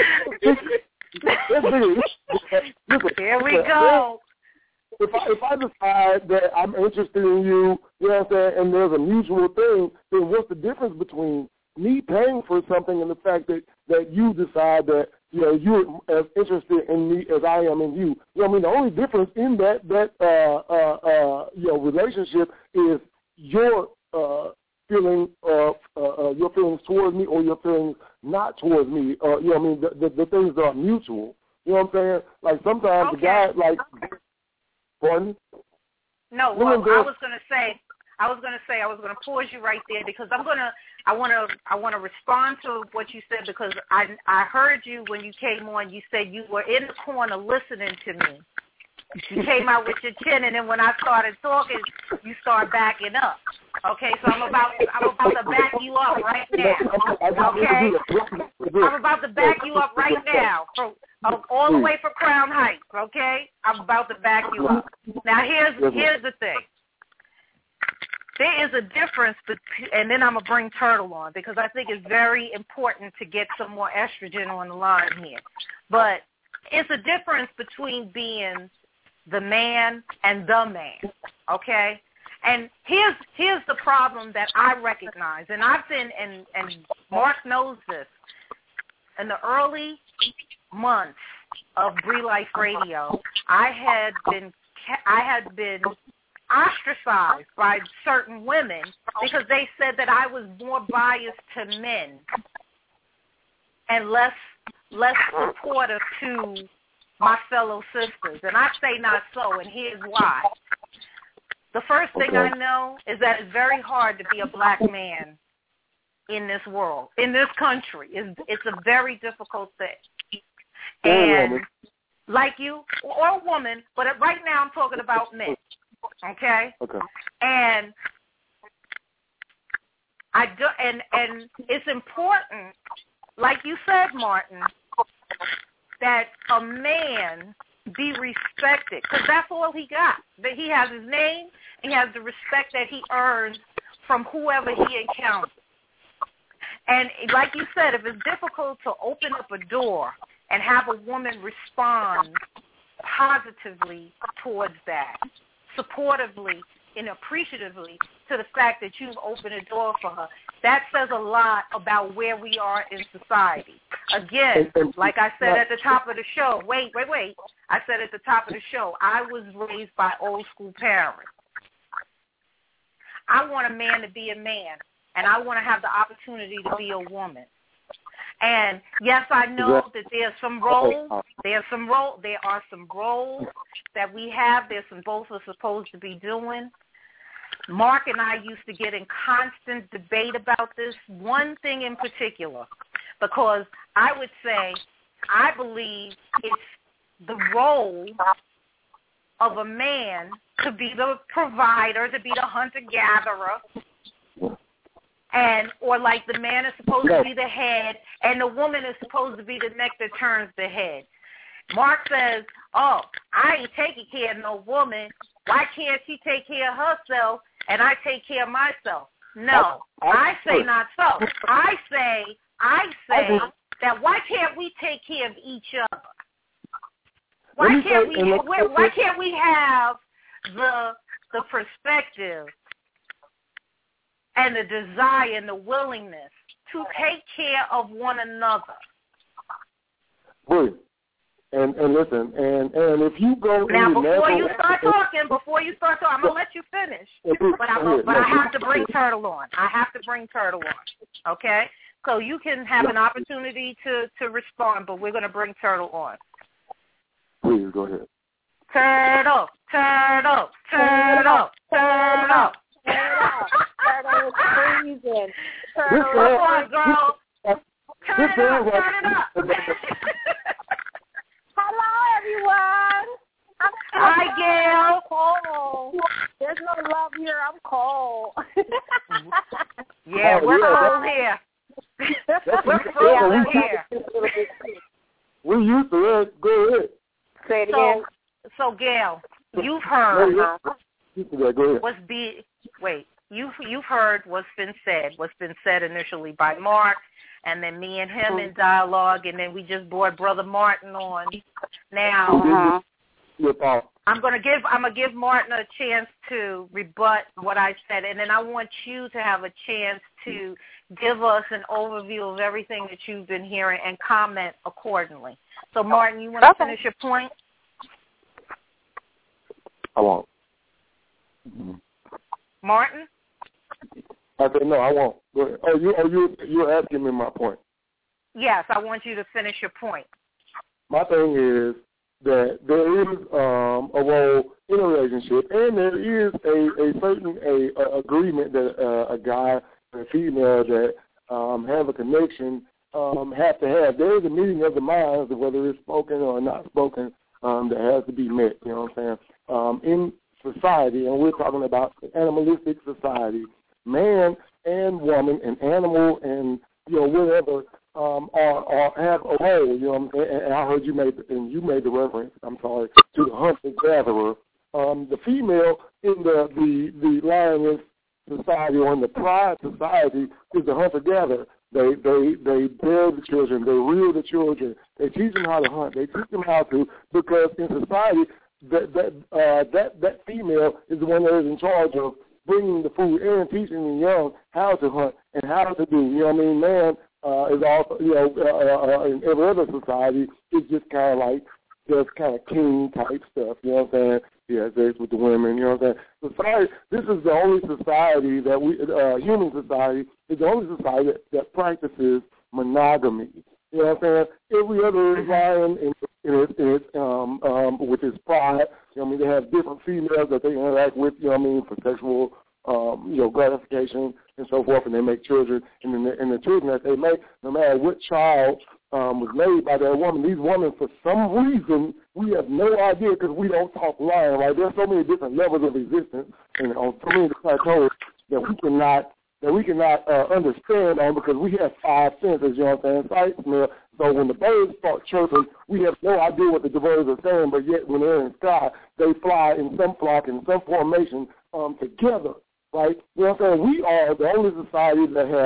saying? Here we go. If I, if I decide that I'm interested in you, you know what I'm saying, and there's a mutual thing, then what's the difference between me paying for something and the fact that, that you decide that, you know, you're as interested in me as I am in you? You know what I mean? The only difference in that, that uh, uh, uh, you know, relationship is your uh, feeling, uh, uh, uh, your feelings towards me or your feelings not towards me. Uh, you know what I mean? The, the, the things that are mutual. You know what I'm saying? Like sometimes okay. the guy, like, Pardon? No, well, I was going to say, I was going to say, I was going to pause you right there because I'm going to, I want to, I want to respond to what you said because I, I heard you when you came on. You said you were in the corner listening to me. You came out with your chin, and then when I started talking, you start backing up. Okay, so I'm about, I'm about to back you up right now. Okay, I'm about to back you up right now. From, all the way from Crown Heights, okay? I'm about to back you up. Now, here's here's the thing. There is a difference, between, and then I'm going to bring Turtle on because I think it's very important to get some more estrogen on the line here. But it's a difference between being the man and the man, okay? And here's here's the problem that I recognize, and I've been, and, and Mark knows this, in the early months of Bree Life Radio, I had been I had been ostracized by certain women because they said that I was more biased to men and less less supportive to my fellow sisters. And I say not so, and here's why. The first thing I know is that it's very hard to be a black man in this world, in this country. It's, it's a very difficult thing. And like you, or a woman, but right now I'm talking about men, okay? Okay. And I do, and and it's important, like you said, Martin, that a man be respected, because that's all he got. That he has his name, he has the respect that he earns from whoever he encounters. And like you said, if it's difficult to open up a door and have a woman respond positively towards that, supportively and appreciatively to the fact that you've opened a door for her, that says a lot about where we are in society. Again, like I said at the top of the show, wait, wait, wait. I said at the top of the show, I was raised by old school parents. I want a man to be a man, and I want to have the opportunity to be a woman. And yes, I know that there's some roles. There's some role. There are some roles that we have. There's some both are supposed to be doing. Mark and I used to get in constant debate about this one thing in particular, because I would say I believe it's the role of a man to be the provider, to be the hunter-gatherer, and or like the man is supposed to be the head, and the woman is supposed to be the neck that turns the head. Mark says, oh, I ain't taking care of no woman. Why can't she take care of herself and I take care of myself? No, I say not so. I say, I say that why can't we take care of each other? Why can't we? Why can't we have the the perspective and the desire and the willingness to take care of one another? Wait. And and listen, and, and if you go now in before natural, you start talking, before you start talking, I'm gonna let you finish. But I but I have to bring Turtle on. I have to bring Turtle on. Okay, so you can have an opportunity to, to respond, but we're gonna bring Turtle on. Please go ahead. Turtle, Turtle, Turtle, Turtle. Turtle is freezing. Turtle, come on, girl. Turn it up, turn it up. Hello, everyone. I'm Hi, Gail. I'm cold. There's no love here. I'm cold. yeah, oh, we're yeah, cold here. We're frozen here. We're used to it. Go ahead. Say it so, again. So, Gail, you've heard yeah, go ahead. what's be wait. You've you've heard what's been said. What's been said initially by Mark. And then me and him in dialogue, and then we just brought Brother Martin on. Now, uh-huh. I'm gonna give I'm gonna give Martin a chance to rebut what I said, and then I want you to have a chance to give us an overview of everything that you've been hearing and comment accordingly. So, Martin, you want to okay. finish your point? I won't. Mm-hmm. Martin? I said, no, I won't. Go ahead. Oh, you, oh, you, you're asking me my point. Yes, I want you to finish your point. My thing is that there is um, a role in a relationship, and there is a, a certain a, a agreement that uh, a guy and a female that um, have a connection um, have to have. There is a meeting of the minds, whether it's spoken or not spoken, um, that has to be met. You know what I'm saying? Um, in society, and we're talking about animalistic society, man and woman and animal and, you know, whatever um, are, are have a role, you know what I'm saying? And I heard you made, and you made the reference, I'm sorry, to the hunter-gatherer. Um, the female in the, the, the lioness society or in the pride society is the hunter-gatherer. They, they, they bear the children. They rear the children. They teach them how to hunt. They teach them how to, because in society, that, that, uh, that, that female is the one that is in charge of bringing the food and teaching the young how to hunt and how to do. You know what I mean? Man uh, is also, you know, uh, uh, in every other society, it's just kind of like just kind of king type stuff. You know what I'm saying? Yeah, there's with the women. You know what I'm saying? Society. This is the only society that we, uh, human society, is the only society that, that practices monogamy. You know what I'm saying? Every other lion in, in its, in its um, um, with its pride. You know what I mean? They have different females that they interact with, you know what I mean, for sexual, um, you know, gratification and so forth, and they make children. And then the, and the children that they make, no matter what child um, was made by that woman, these women, for some reason, we have no idea because we don't talk lion, right? There's so many different levels of existence and on so many plateaus that we cannot that we cannot uh, understand on because we have five senses, you know what I'm saying, sight, smell. So when the birds start chirping, we have no idea what the birds are saying, but yet when they're in the sky, they fly in some flock, in some formation um, together, right? You know what I'm saying? We are the only society that have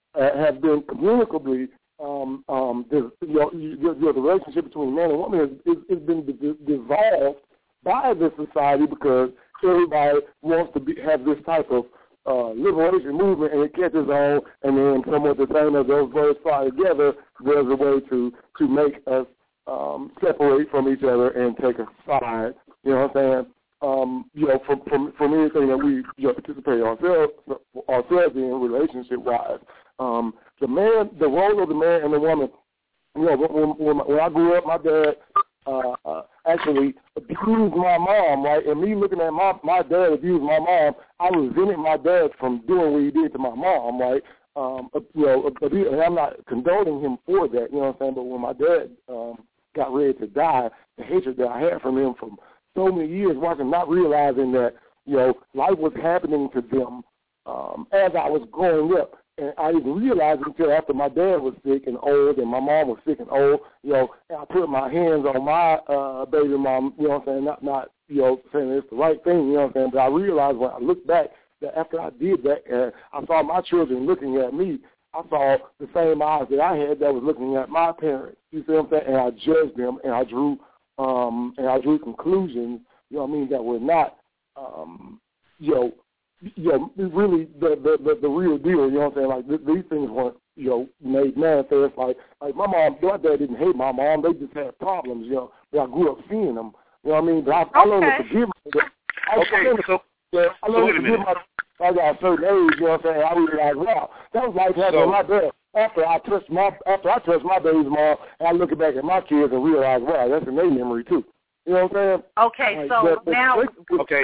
uh, have been communicably, um, um, the, you know, you, you, the relationship between man and woman has, has been d- dissolved by this society because everybody wants to be, have this type of uh, liberation movement, and it catches on, and then somewhat the same as those birds fly together, there's a way to, to make us um, separate from each other and take a side. You know what I'm saying? Um, you know, from, from from anything that we you know, participate ourselves ourselves in relationship wise, um, the man, the role of the man and the woman. You know, when, when, when I grew up, my dad uh, uh, actually abused my mom, right? And me looking at my my dad abuse my mom, I resented my dad from doing what he did to my mom, right? Um, you know, and I'm not condoning him for that. You know what I'm saying? But when my dad um, got ready to die, the hatred that I had from him from so many years watching, not realizing that, you know, life was happening to them um, as I was growing up. And I didn't realize it until after my dad was sick and old and my mom was sick and old, you know, and I put my hands on my uh, baby mom, you know what I'm saying, not, not, you know, saying it's the right thing, you know what I'm saying, but I realized when I looked back that after I did that, and I saw my children looking at me, I saw the same eyes that I had that was looking at my parents, you see what I'm saying, and I judged them and I drew Um, and I drew conclusions, you know what I mean, that were not, um, you know, you know, really the, the, the, the real deal, you know what I'm saying? Like, th- these things weren't, you know, made manifest. Like, like my mom, my dad didn't hate my mom. They just had problems, you know, but I grew up seeing them, you know what I mean? But I, okay. I learned to forgive myself. I, okay, I learned so, to, yeah, I learned so wait to a forgive myself. I got a certain age, you know what I'm saying? I realized, wow, that was like having so, my dad. After I touched my after I touched my baby's mom, and I look back at my kids and realize, wow, that's in their memory too. You know what I'm saying? Okay, like, so but, but now, they, okay,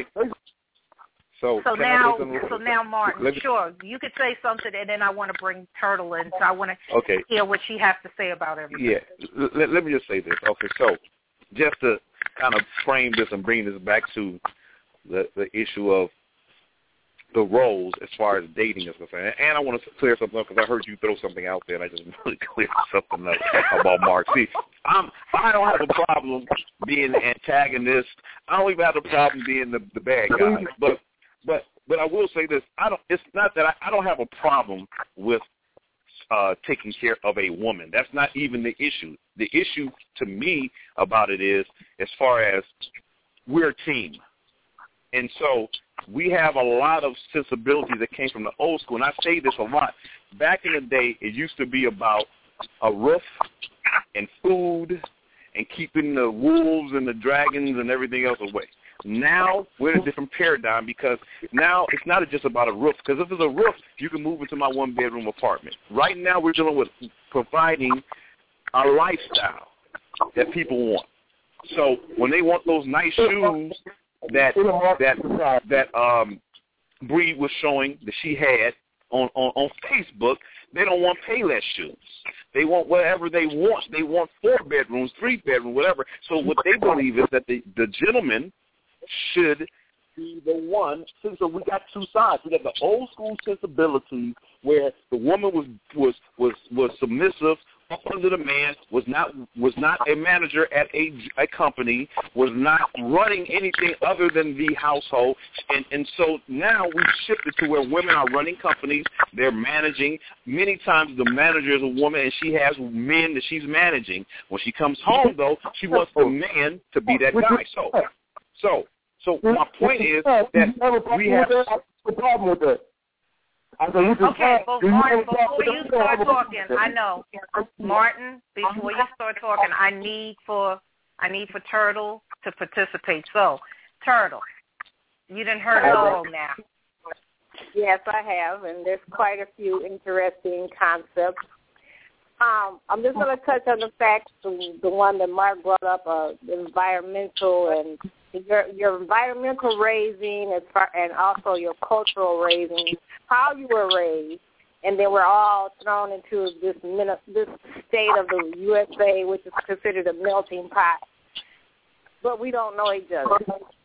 so so now, so now, Martin, me, sure, you could say something, and then I want to bring Turtle in, so I want to okay. hear what she has to say about everything. Yeah, let, let me just say this. Okay, so just to kind of frame this and bring this back to the the issue of the roles as far as dating is concerned. And I want to clear something up because I heard you throw something out there, and I just really cleared something up about Mark. See, I'm, I don't have a problem being the antagonist. I don't even have a problem being the, the bad guy. But but but I will say this: I don't. It's not that I, I don't have a problem with uh, taking care of a woman. That's not even the issue. The issue to me about it is as far as we're a team. And so we have a lot of sensibilities that came from the old school. And I say this a lot. Back in the day, it used to be about a roof and food and keeping the wolves and the dragons and everything else away. Now we're in a different paradigm because now it's not just about a roof. Because if it's a roof, you can move into my one-bedroom apartment. Right now we're dealing with providing a lifestyle that people want. So when they want those nice shoes, that that that um Bree was showing that she had on, on, on Facebook, they don't want Payless shoes. They want whatever they want. They want four bedrooms, three bedrooms, whatever. So what they believe is that the, the gentleman should be the one. So we got two sides. We got the old school sensibility where the woman was was was, was submissive up under the man, was not was not a manager at a, a company, was not running anything other than the household, and and so now we've shifted to where women are running companies, they're managing. Many times the manager is a woman, and she has men that she's managing. When she comes home, though, she wants the man to be that guy. So, so, so my point is that we have a problem with that. Okay, well, Martin, before you start talking, I know, Martin, before you start talking, I need for I need for Turtle to participate. So, Turtle, you done heard it all now. Yes, I have, and there's quite a few interesting concepts. Um, I'm just going to touch on the fact, the, the one that Mark brought up, uh, the environmental and your your environmental raising as far, and also your cultural raising, how you were raised, and then we're all thrown into this this state of the U S A, which is considered a melting pot. But we don't know each other.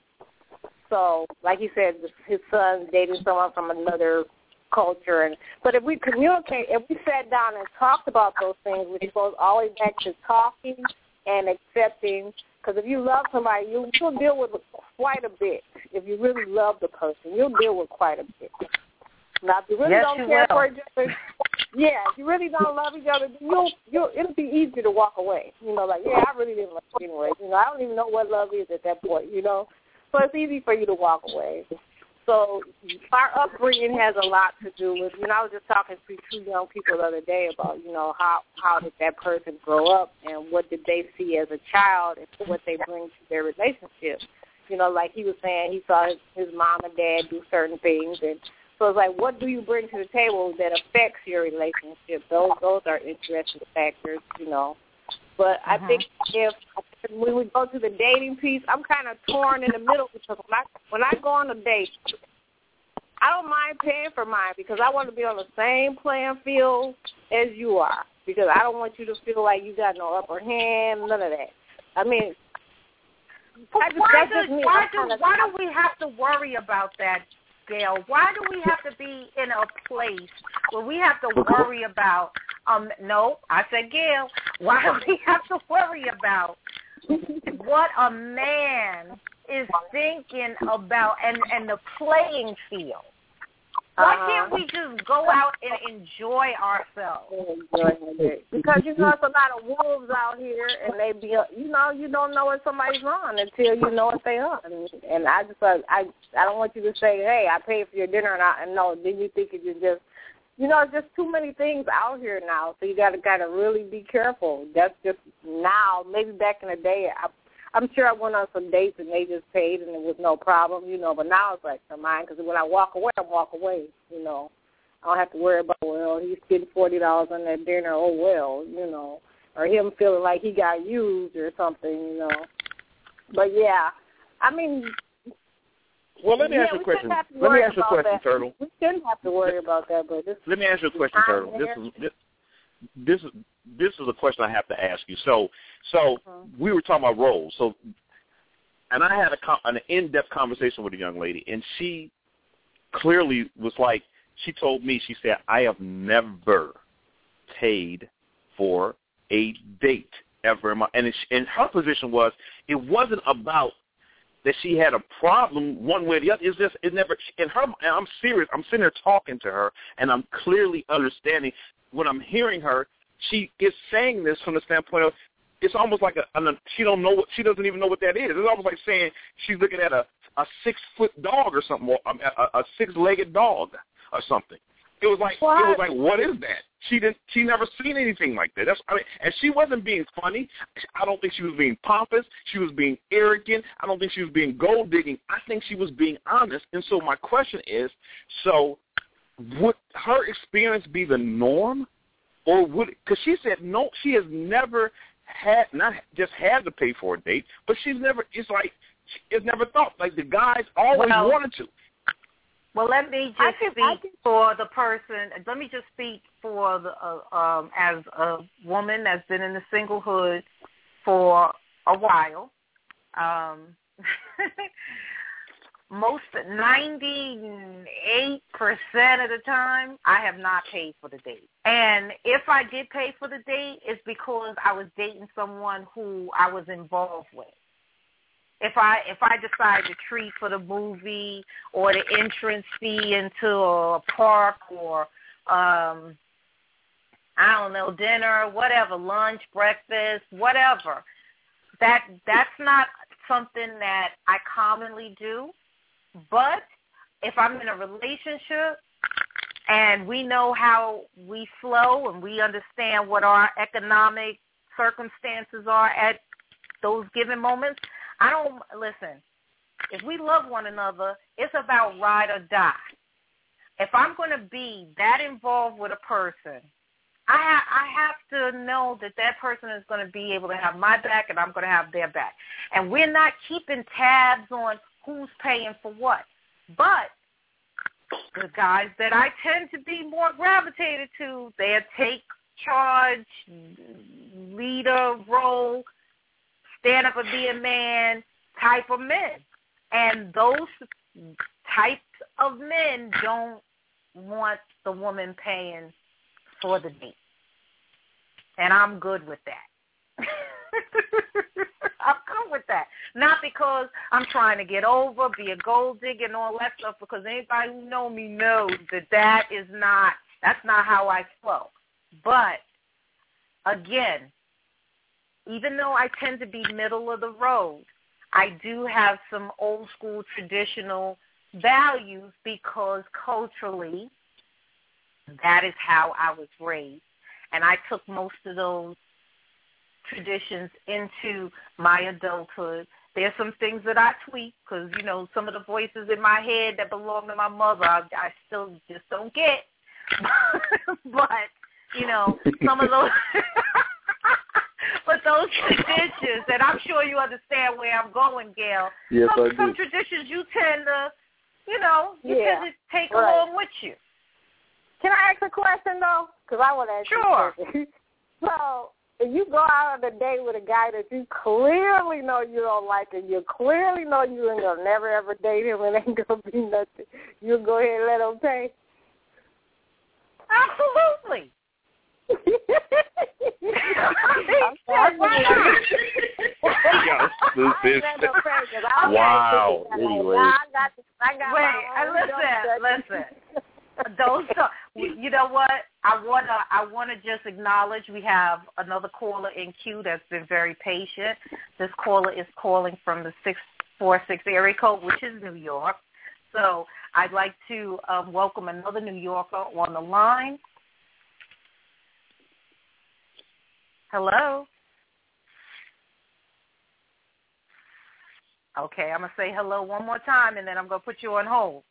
So, like he said, his son dated someone from another culture, and but if we communicate, if we sat down and talked about those things, which goes always back to talking and accepting. Because if you love somebody, you, you'll deal with quite a bit. If you really love the person, you'll deal with quite a bit. Now, if you really yes, don't you care will. for each other, Yeah, if you really don't love each other, you'll, you'll, it'll be easy to walk away. You know, like, yeah, I really didn't love you anyway. You know, I don't even know what love is at that point, you know. So it's easy for you to walk away. So our upbringing has a lot to do with, you know, I was just talking to two young people the other day about, you know, how, how did that person grow up and what did they see as a child and what they bring to their relationship. You know, like he was saying, he saw his, his mom and dad do certain things, and so it's like, what do you bring to the table that affects your relationship? Those those are interesting factors, you know. But I uh-huh. think if when we go to the dating piece, I'm kind of torn in the middle because when I when I go on a date, I don't mind paying for mine because I want to be on the same playing field as you are because I don't want you to feel like you got no upper hand, none of that. I mean, but I just, why, that's do, just me. why, do, why do we have to worry about that, Gail? Why do we have to be in a place where we have to worry about, um, no, I said Gail, why do we have to worry about what a man is thinking about and, and the playing field? Why uh-huh. can't we just go out and enjoy ourselves? Because, you know, there's a lot of wolves out here, and they be, you know, you don't know what somebody's on until you know what they are. And, and I just, uh, I, I don't want you to say, hey, I paid for your dinner, and, I, and no, then you think it's just, you know, it's just too many things out here now, so you got to kind of really be careful. That's just now. Maybe back in the day, I, I'm sure I went on some dates and they just paid and it was no problem, you know, but now it's like for mine because when I walk away, I walk away, you know. I don't have to worry about, well, he's getting forty dollars on that dinner, oh, well, you know, or him feeling like he got used or something, you know. But, yeah, I mean, well, let me yeah, ask you a question. Let me ask you a question, that. Turtle. We shouldn't have to worry about that, but this. Let me ask you a question, Turtle. This is this, this is this is a question I have to ask you. So, so uh-huh. we were talking about roles. So, and I had a an in-depth conversation with a young lady, and she clearly was like, she told me, she said, I have never paid for a date ever in my, and, it, and her position was, it wasn't about that she had a problem one way or the other. It's just, it never, in her, and I'm serious, I'm sitting there talking to her, and I'm clearly understanding when I'm hearing her, she is saying this from the standpoint of, it's almost like a, a she don't know what, she doesn't even know what that is. It's almost like saying she's looking at a, a six-foot dog or something, or a, a six-legged dog or something. It was like, what? It was like, what is that? She didn't, she never seen anything like that. That's, I mean, and she wasn't being funny. I don't think she was being pompous. She was being arrogant. I don't think she was being gold digging. I think she was being honest. And so my question is, so would her experience be the norm, or would? Because she said no, she has never had, not just had to pay for a date, but she's never. It's like it's never thought. Like the guys always well, wanted to. Well, let me just can, speak can, for the person. Let me just speak for the uh, um, as a woman that's been in the singlehood for a while. Um, most ninety-eight percent of the time, I have not paid for the date. And if I did pay for the date, it's because I was dating someone who I was involved with. If I if I decide to treat for the movie or the entrance fee into a park or um, I don't know, dinner, whatever, lunch, breakfast, whatever, that that's not something that I commonly do. But if I'm in a relationship and we know how we flow and we understand what our economic circumstances are at those given moments, I don't, listen, if we love one another, it's about ride or die. If I'm going to be that involved with a person, I, ha- I have to know that that person is going to be able to have my back and I'm going to have their back. And we're not keeping tabs on who's paying for what. But the guys that I tend to be more gravitated to, they take charge, leader role, stand up and be a man type of men. And those types of men don't want the woman paying for the date. And I'm good with that. I'm good with that. Not because I'm trying to get over, be a gold digger and all that stuff, because anybody who knows me knows that that is not That's not how I flow. But, again, even though I tend to be middle of the road, I do have some old school traditional values because culturally that is how I was raised. And I took most of those traditions into my adulthood. There's some things that I tweak because, you know, some of the voices in my head that belong to my mother, I, I still just don't get. But, you know, some of those, but those traditions, and I'm sure you understand where I'm going, Gail. Yes, some, I do. some traditions you tend to, you know, you Yeah, tend to take right. along with you. Can I ask a question, though? Because I want to ask Sure. you a question. So, if you go out on a date with a guy that you clearly know you don't like and you clearly know you ain't going to never, ever date him and ain't going to be nothing, you'll go ahead and let him pay? Absolutely. Wow. Anyway. I got, I got Wait, my own listen, listen. Those, you know what? I wanna, I wanna just acknowledge we have another caller in queue that's been very patient. This caller is calling from the six four six area code, which is New York. So I'd like to um, welcome another New Yorker on the line. Hello. Okay, I'm going to say hello one more time, and then I'm going to put you on hold.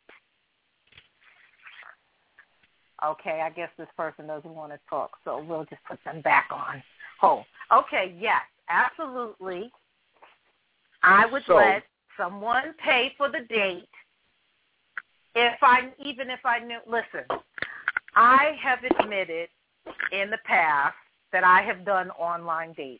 Okay, I guess this person doesn't want to talk, so we'll just put them back on hold. Okay, yes, absolutely. I would So, let someone pay for the date if I, even if I knew, listen, I have admitted in the past that I have done online dating.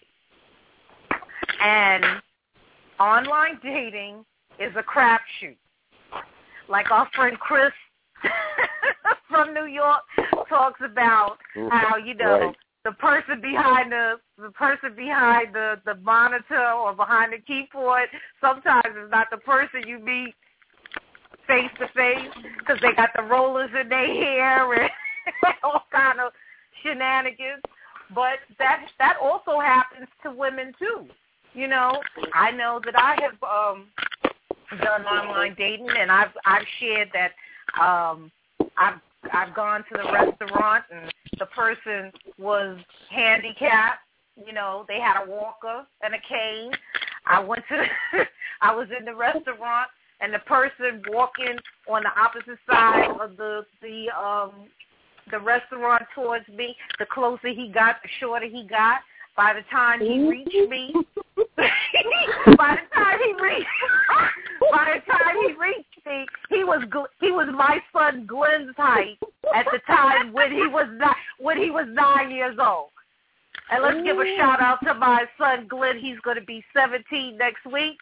And online dating is a crapshoot. Like our friend Chris from New York talks about how, you know, right. the person behind the the person behind the, the monitor or behind the keyboard sometimes is not the person you meet face to face because they got the rollers in their hair and all kind of shenanigans. But that that also happens to women too. You know, I know that I have um, done online dating, and I've I've shared that um, I've I've gone to the restaurant and the person was handicapped. You know, they had a walker and a cane. I went to the, I was in the restaurant, and the person walking on the opposite side of the the um, the restaurant towards me, the closer he got, the shorter he got. By the time he reached me, by the time he reached, by the time he reached me, he was he was my son Glenn's height at the time when he was not, when he was nine years old. And let's give a shout out to my son Glenn. He's going to be seventeen next week.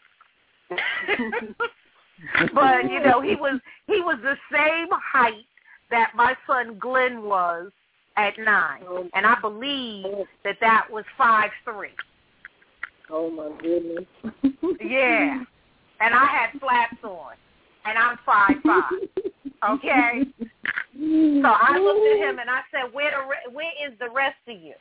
But you know, he was he was the same height that my son Glenn was at nine, and I believe that that was five three. Oh my goodness! Yeah, and I had flats on, and I'm five five. Okay, so I looked at him and I said, "Where the re- where is the rest of you?"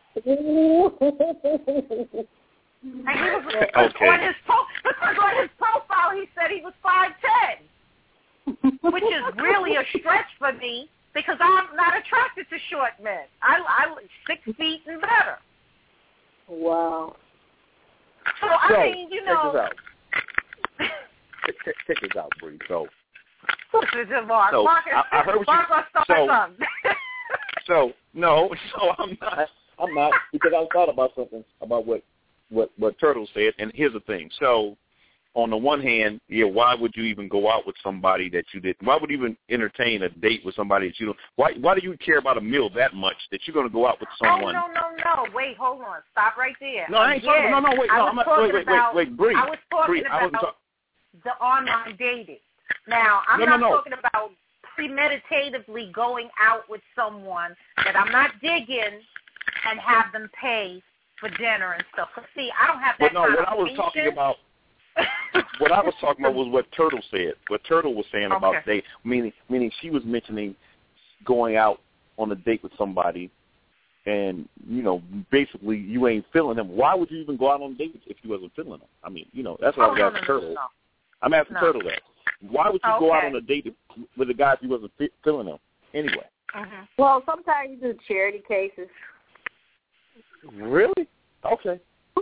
And he was okay. on his pro- because on his profile he said he was five ten, which is really a stretch for me. Because I'm not attracted to short men. I, I six feet and better. Wow. So, I so, mean, you know. Check this out. check, check this out, Bree. So, Listen to Mark. so Mark, I, I heard what Mark you start so, something. so, no, so I'm not. I'm not, because I thought about something about what, what, what Turtle said, and here's the thing. So, on the one hand, yeah, why would you even go out with somebody that you didn't? Why would you even entertain a date with somebody that you don't? Why Why do you care about a meal that much that you're going to go out with someone? Oh, no, no, no. Wait, hold on. Stop right there. No, I ain't talking. No, no, wait, no, I'm not. Wait, wait, wait, wait, Bree. I was talking Bree, about I talk- the online dating. Now, I'm no, not no, no. talking about premeditatively going out with someone that I'm not digging and have them pay for dinner and stuff. Cause see, I don't have that But no, kind what of I was patience. talking about. What I was talking about was what Turtle said. What Turtle was saying Okay. about date, meaning meaning she was mentioning going out on a date with somebody and, you know, basically you ain't feeling them, why would you even go out on dates if you wasn't feeling them? I mean, you know, that's what oh, I was no, asking no, Turtle. No, no. I'm asking no. Turtle that. Why would you okay. go out on a date with a guy if you wasn't fe- feeling them anyway? Mm-hmm. Well, sometimes you do charity cases. Really? Okay.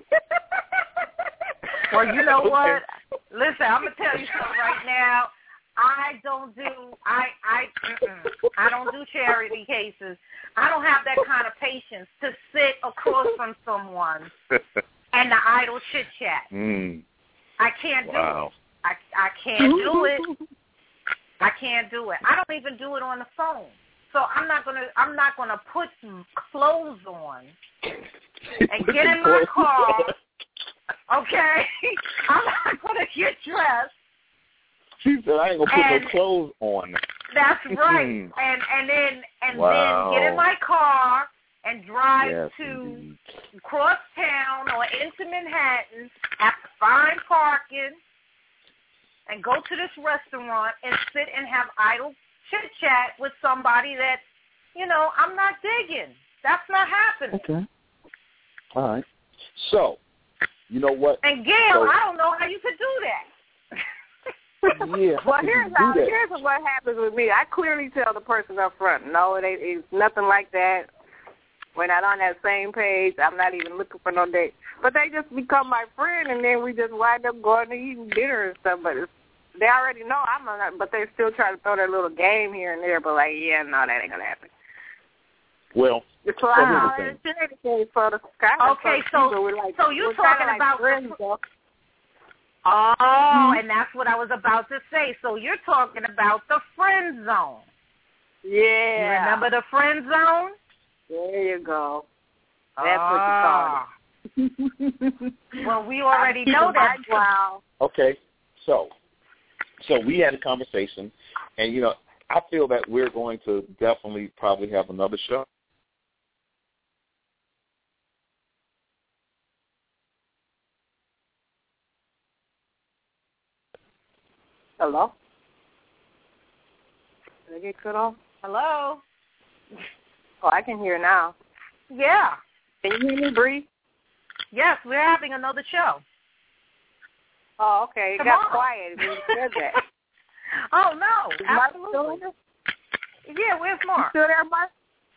Well, you know okay. what? Listen, I'm gonna tell you something right now. I don't do I I mm-mm. I don't do charity cases. I don't have that kind of patience to sit across from someone and the idle chit chat. Mm. I can't do wow. it. I I can't do it. I can't do it. I don't even do it on the phone. So I'm not gonna I'm not gonna put some clothes on and get in my car. Okay, I'm not gonna get dressed. She said, "I ain't gonna put and no clothes on." That's right. and and then and wow. then get in my car and drive yes, to indeed. cross town or into Manhattan, have to find parking, and go to this restaurant and sit and have idle chit chat with somebody that, you know, I'm not digging. That's not happening. Okay. All right. So, you know what? And Gail, so, I don't know how you could do that. yeah. Well, here's how. Here's what happens with me. I clearly tell the person up front, no, it ain't, it's nothing like that. We're not on that same page. I'm not even looking for no date. But they just become my friend, and then we just wind up going to eating dinner and stuff. But it's, they already know I'm not. But they still try to throw their little game here and there. But like, yeah, no, that ain't gonna happen. Well, it's so uh, here's the thing. For the kind of okay, so like, so you're talking like about friends, the, though. Oh, mm-hmm. and that's what I was about to say. So you're talking about the friend zone. Yeah. You remember the friend zone? There you go. That's ah. what you call it. Well, we already know that. Wow. Okay, so so we had a conversation, and, you know, I feel that we're going to definitely probably have another show. Hello? Did I get cut off? Hello? Oh, I can hear now. Yeah. Can you hear me, Bree? Yes, we're having another show. Oh, okay. It Tomorrow. got quiet when you said that. Oh, no. Is Mark absolutely. still there? Yeah, where's Mark? You still there, Mark?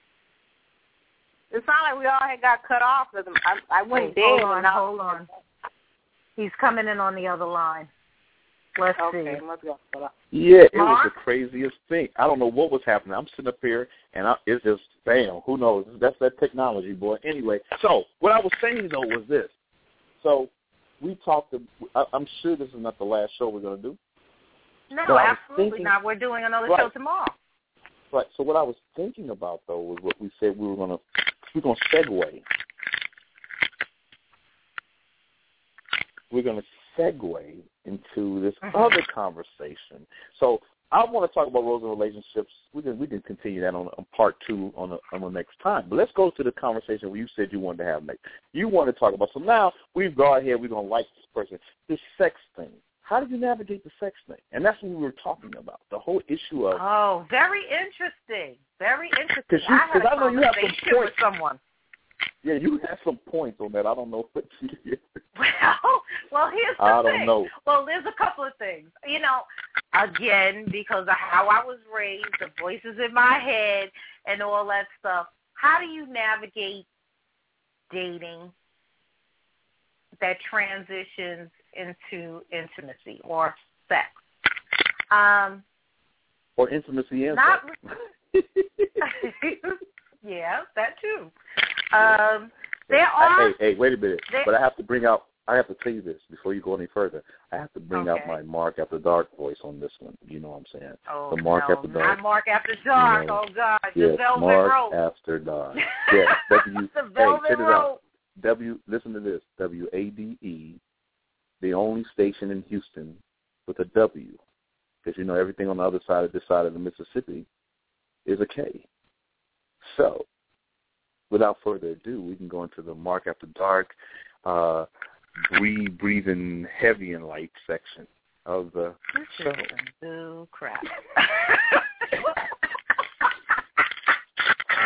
It sounded like we all had got cut off. I, I went Wait, dead. hold on, and I, hold on. He's coming in on the other line. Let's okay, see. must go cut off. Yeah, it Mark? was the craziest thing. I don't know what was happening. I'm sitting up here, and I, it's just, bam, who knows? That's that technology, boy. Anyway, so what I was saying, though, was this. So we talked, to, I, I'm sure this is not the last show we're going to do. No, but absolutely thinking, not. We're doing another right. show tomorrow. Right. So what I was thinking about, though, was what we said we were going to, we're going to segue. We're going to segue into this mm-hmm. other conversation. So I want to talk about roles and relationships. We can we can continue that on, on part two on the, on the next time. But let's go to the conversation where you said you wanted to have next. You want to talk about. So now we've gone here. We're going to like this person. This sex thing. How do you navigate the sex thing? And that's what we were talking about. The whole issue of. Oh, very interesting. Very interesting. Cause you, I had a I know you have some conversation with someone. Yeah, you have some points on that. I don't know what you did. Well, well, here's the I thing. don't know. Well, there's a couple of things. You know, again, because of how I was raised, the voices in my head, and all that stuff. How do you navigate dating that transitions into intimacy or sex? Um, or intimacy and not, sex. Yeah, that too. Um, there are. Hey, hey, wait a minute. There, but I have to bring out. I have to tell you this before you go any further. I have to bring okay. out my Mark After Dark voice on this one. You know what I'm saying? Oh, the Mark no, After Dark. Not Mark After Dark. You know, oh God, the yes, Velvet Mark Rope. After Dark. Yes, W. the Velvet hey, check it Rope. out. W. Listen to this. W A D E, the only station in Houston with a W, because you know everything on the other side of this side of the Mississippi is a K. So, without further ado, we can go into the Mark After Dark, uh, breathe, breathing heavy and light section of the this show. Is some boo crap.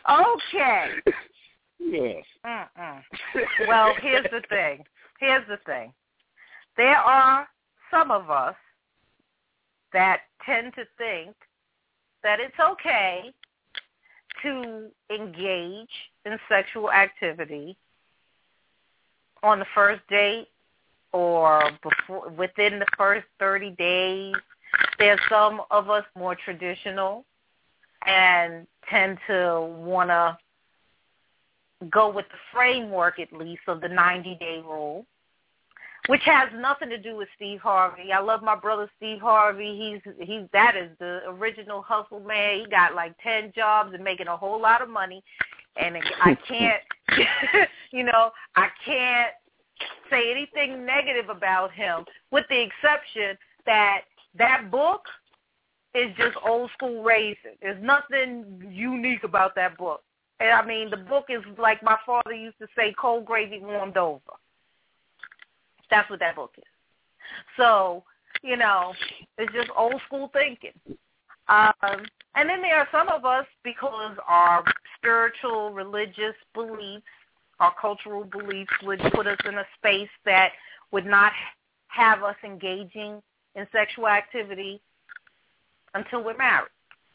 Okay. Yes. Mm-mm. Well, here's the thing. Here's the thing. There are some of us that tend to think that it's okay to engage in sexual activity on the first date or before, within the first thirty days. There's some of us more traditional and tend to want to go with the framework, at least, of the ninety-day rule, which has nothing to do with Steve Harvey. I love my brother Steve Harvey. He's he's that is the original hustle man. He got like ten jobs and making a whole lot of money, and I can't, you know, I can't say anything negative about him, with the exception that that book is just old school racing. There's nothing unique about that book. And I mean, the book is like my father used to say, cold gravy warmed over. That's what that book is. So, you know, it's just old school thinking. Um, and then there are some of us, because our spiritual, religious beliefs, our cultural beliefs would put us in a space that would not have us engaging in sexual activity until we're married.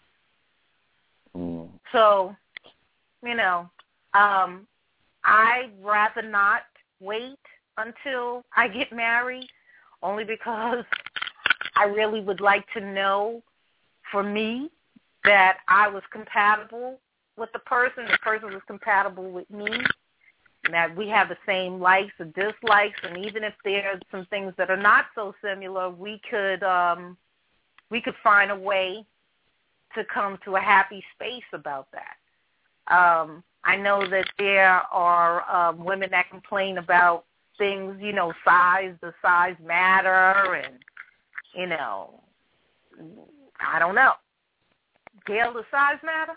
Mm. So, you know, um, I'd rather not wait until I get married, only because I really would like to know, for me, that I was compatible with the person, the person was compatible with me, and that we have the same likes and dislikes, and even if there's some things that are not so similar, we could um, we could find a way to come to a happy space about that. Um, I know that there are um, women that complain about things, you know, size, the size matter, and, you know, I don't know. Gail, does size matter?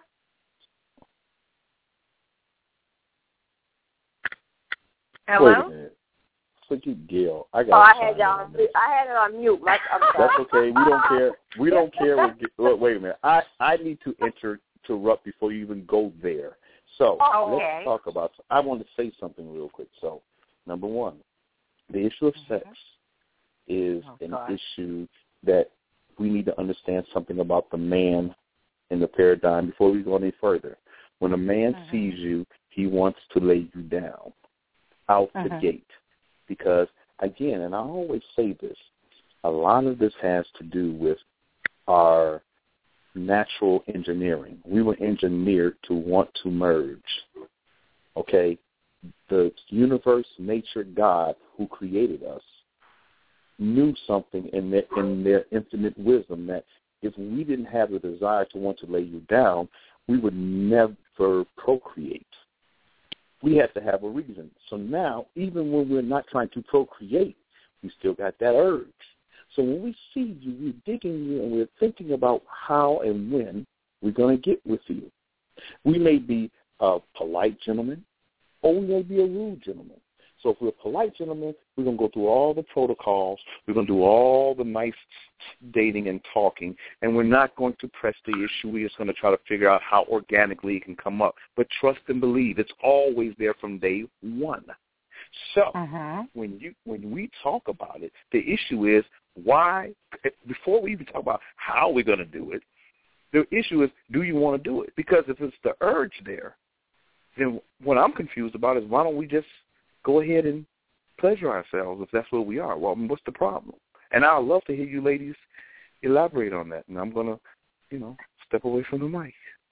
Hello? Wait a minute. Forget Gail. I got. Oh, I had y'all. I had it on mute. Like, I'm sorry. That's okay. We don't care. We don't care. What, wait, wait a minute. I, I need to inter, interrupt before you even go there. So okay. let's talk about. I want to say something real quick. So, number one, the issue of sex is oh, an God. issue that we need to understand something about the man in the paradigm before we go any further. When a man mm-hmm. sees you, he wants to lay you down out mm-hmm. the gate. Because, again, and I always say this, a lot of this has to do with our natural engineering. We were engineered to want to merge, okay? The universe, nature, God, who created us, knew something in their, in their infinite wisdom that if we didn't have the desire to want to lay you down, we would never procreate. We have to have a reason. So now, even when we're not trying to procreate, we still got that urge. So when we see you, we're digging you, and we're thinking about how and when we're going to get with you. We may be a polite gentleman, or we may be a rude gentleman. So if we're a polite gentleman, we're going to go through all the protocols. We're going to do all the nice dating and talking, and we're not going to press the issue. We're just going to try to figure out how organically it can come up. But trust and believe, it's always there from day one. So uh-huh. when you when we talk about it, the issue is why, before we even talk about how we're going to do it, the issue is, do you want to do it? Because if it's the urge there, then what I'm confused about is why don't we just go ahead and pleasure ourselves if that's what we are? Well, what's the problem? And I'd love to hear you ladies elaborate on that. And I'm going to, you know, step away from the mic.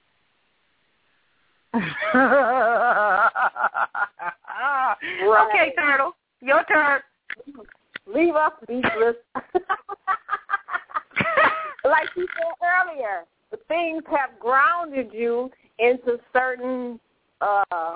Right. Okay, Turtle, your turn. Leave us speechless. Like you said earlier, the things have grounded you into certain, uh,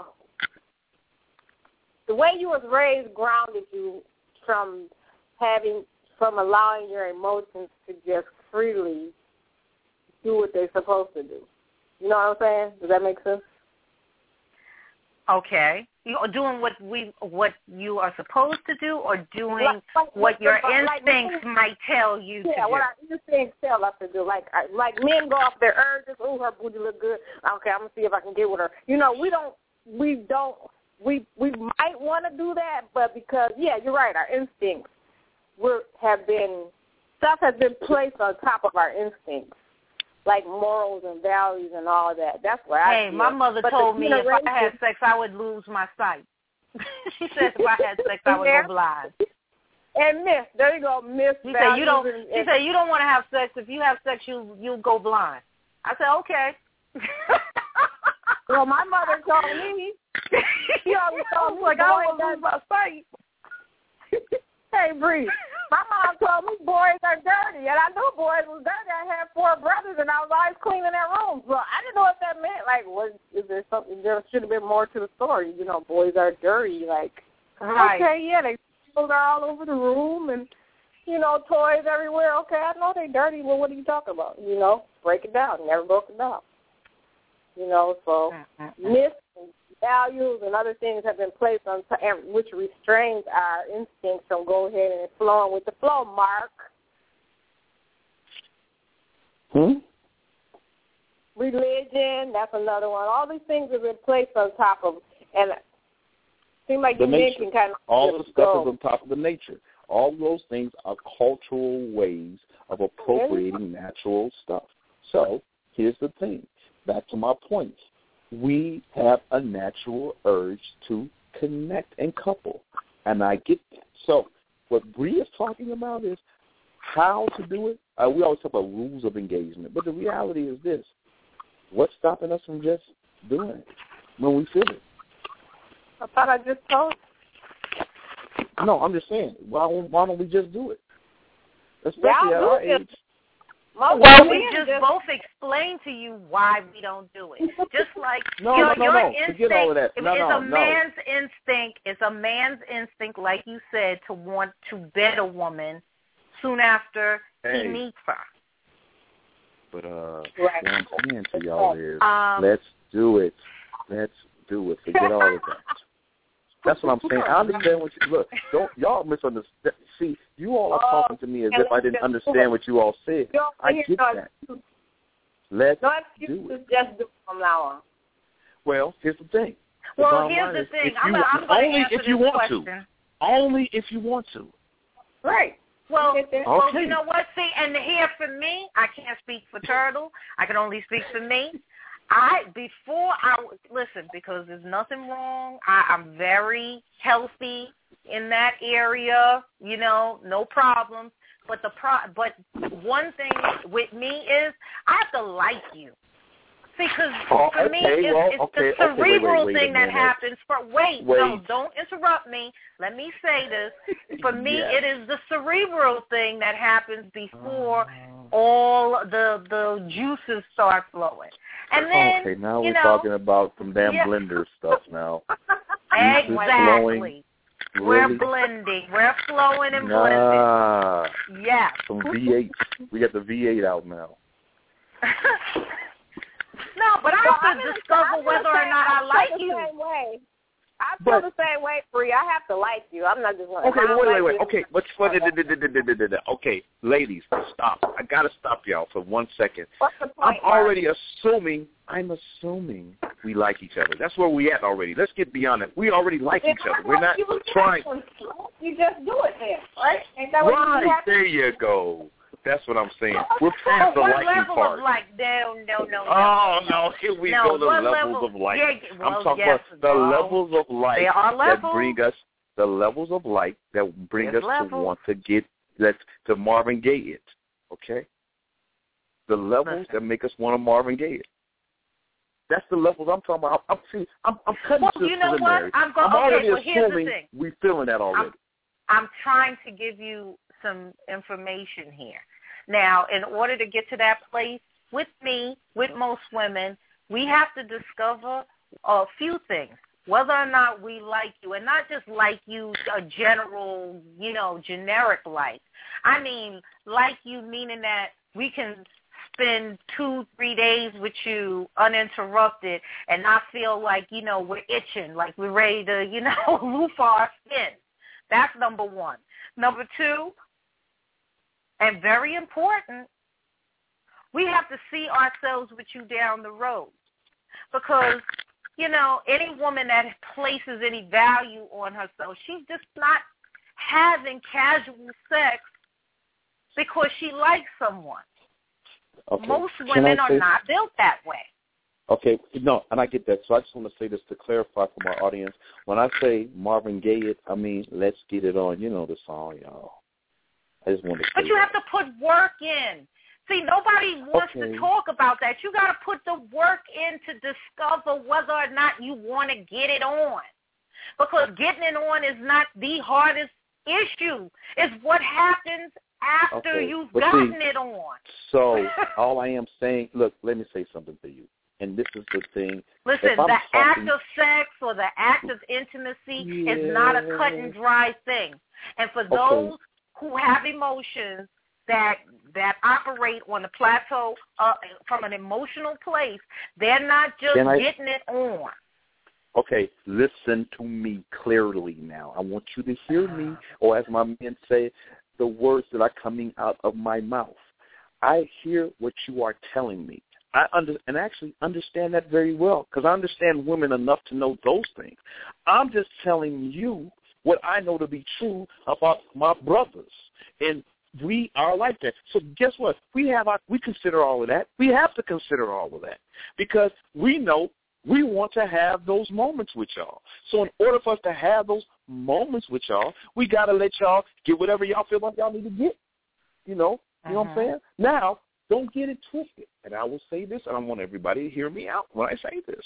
the way you was raised grounded you from having, from allowing your emotions to just freely do what they're supposed to do. You know what I'm saying? Does that make sense? Okay. You're doing what we what you are supposed to do, or doing like, like, what like, your like, instincts like, might tell you yeah, to do. what our instincts tell us to do. Like like men go off their urges. Oh, her booty look good. Okay, I'm gonna see if I can get with her. You know, we don't. We don't. We we might want to do that, but because yeah, you're right. Our instincts we're have been stuff has been placed on top of our instincts, like morals and values and all of that. That's what I Hey, feel. my mother but told me if I had sex, I would lose my sight. She said if I had sex, I would yeah. go blind. And miss, there you go, miss. She said you don't. And, she said you don't want to have sex. If you have sex, you you'll go blind. I said okay. Well, my mother told me. She always told me like I would lose my sight. Hey, Bree. My mom told me boys are dirty, and I knew boys was dirty. I had four brothers, and I was always cleaning their rooms. So I didn't know what that meant. Like, was is there something? There should have been more to the story. You know, boys are dirty. Like, right. Okay, yeah, they are all over the room, and you know, toys everywhere. Okay, I know they dirty. Well, what are you talking about? You know, break it down. Never broke it down. You know, so myths and values and other things have been placed on, which restrains our instincts from going ahead and flowing with the flow. Mark. Hmm. Religion, that's another one. All these things have been placed on top of, and it seems like the you nature. mentioned kind of all the stuff go. is on top of the nature. All those things are cultural ways of appropriating natural stuff. So here's the thing. Back to my point. We have a natural urge to connect and couple, and I get that. So what Bree is talking about is how to do it. Uh, we always talk about rules of engagement, but the reality is this. What's stopping us from just doing it when we feel it? I thought I just told you. No, I'm just saying, why, why don't we just do it? Especially yeah, at our just, age. Well, we just, just both explained to you why we don't do it. Just like no, your, no, no, your no. instinct Forget all of that. No, is no, a no. man's instinct. It's a man's instinct, like you said, to want to bed a woman soon after hey. he meets her. But uh, right. what I'm saying to y'all is, um, let's do it. Let's do it. Forget all of that. That's what I'm saying. I understand what you look. Don't y'all misunderstand? See, you all are talking to me as if I didn't understand what you all said. I get that. Let's no do it. Just do it from now on. Well, here's the thing. The well, here's the thing. I'm, you, I'm going only to if you want question. to. Only if you want to. Right. Well, okay. well, you know what? See, and here for me, I can't speak for Turtle. I can only speak for me. I before I listen because there's nothing wrong. I, I'm very healthy in that area. You know, no problems. But the pro, but one thing with me is I have to like you. See, because oh, for okay, me, it's, well, it's okay, the cerebral okay, wait, wait, wait thing that happens. For wait, wait. no, don't interrupt me. Let me say this. For me, yes. it is the cerebral thing that happens before all the the juices start flowing. And then, okay, now you we're know, talking about some damn yeah. blender stuff now. Exactly. Really? We're blending. We're flowing and nah. blending. Yeah. Some V eight. We got the V eight out now. No, but I well, have to discover whether or not I like the you. Same way. I feel But, the same way, Bree. I have to like you. I'm not just going to Okay, wait, wait, like wait. you. Okay, what's funny? Okay, ladies, stop. I got to stop y'all for one second. What's the point, I'm already assuming, I'm assuming we like each other. That's where we at already. Let's get beyond it. We already like each other. We're not trying. You just do it then, right? Ain't that what Right, you have to there you go. That's what I'm saying. We're past the what liking level part. of like? No, no, no, no. Oh, no, here we no, go, the what levels level? of like. Yeah, well, I'm talking yes, about the well, levels of like there are levels. that bring us, the levels of like that bring There's us levels. to want to get, let's, to Marvin Gaye it, okay? The levels Listen. that make us want to Marvin Gaye it. That's the levels I'm talking about. I'm, see, I'm, I'm cutting Well, to the you know what? preliminary. I'm go- I'm already okay, well, here's the assuming thing. we feeling that already. I'm, I'm trying to give you some information here. Now, in order to get to that place, with me, with most women, we have to discover a few things, whether or not we like you, and not just like you, a general, you know, generic like. I mean, like you meaning that we can spend two, three days with you uninterrupted and not feel like, you know, we're itching, like we're ready to, you know, roof our skin. That's number one. Number two, and very important, we have to see ourselves with you down the road. Because, you know, any woman that places any value on herself, she's just not having casual sex because she likes someone. Okay. Most women are not built that way. Okay, no, and I get that. So I just want to say this to clarify for my audience. When I say Marvin Gaye it, I mean, let's get it on. You know the song, y'all. I just want to say But you that. have to put work in. See, nobody wants okay. to talk about that. You got to put the work in to discover whether or not you want to get it on. Because getting it on is not the hardest issue. It's what happens after okay. you've but gotten see, it on. So all I am saying, look, let me say something to you. And this is the thing. Listen, the talking, act of sex or the act of intimacy yeah. is not a cut and dry thing. And for those okay. who have emotions that that operate on the plateau uh, from an emotional place, they're not just I, getting it on. Okay, listen to me clearly now. I want you to hear me, or as my men say, the words that are coming out of my mouth. I hear what you are telling me. I under, and actually understand that very well, because I understand women enough to know those things. I'm just telling you what I know to be true about my brothers. And we are like that. So guess what? We have our, we consider all of that. We have to consider all of that because we know we want to have those moments with y'all. So in order for us to have those moments with y'all, we got to let y'all get whatever y'all feel like y'all need to get. You know, you know uh-huh. what I'm saying? Now, don't get it twisted. And I will say this, and I want everybody to hear me out when I say this.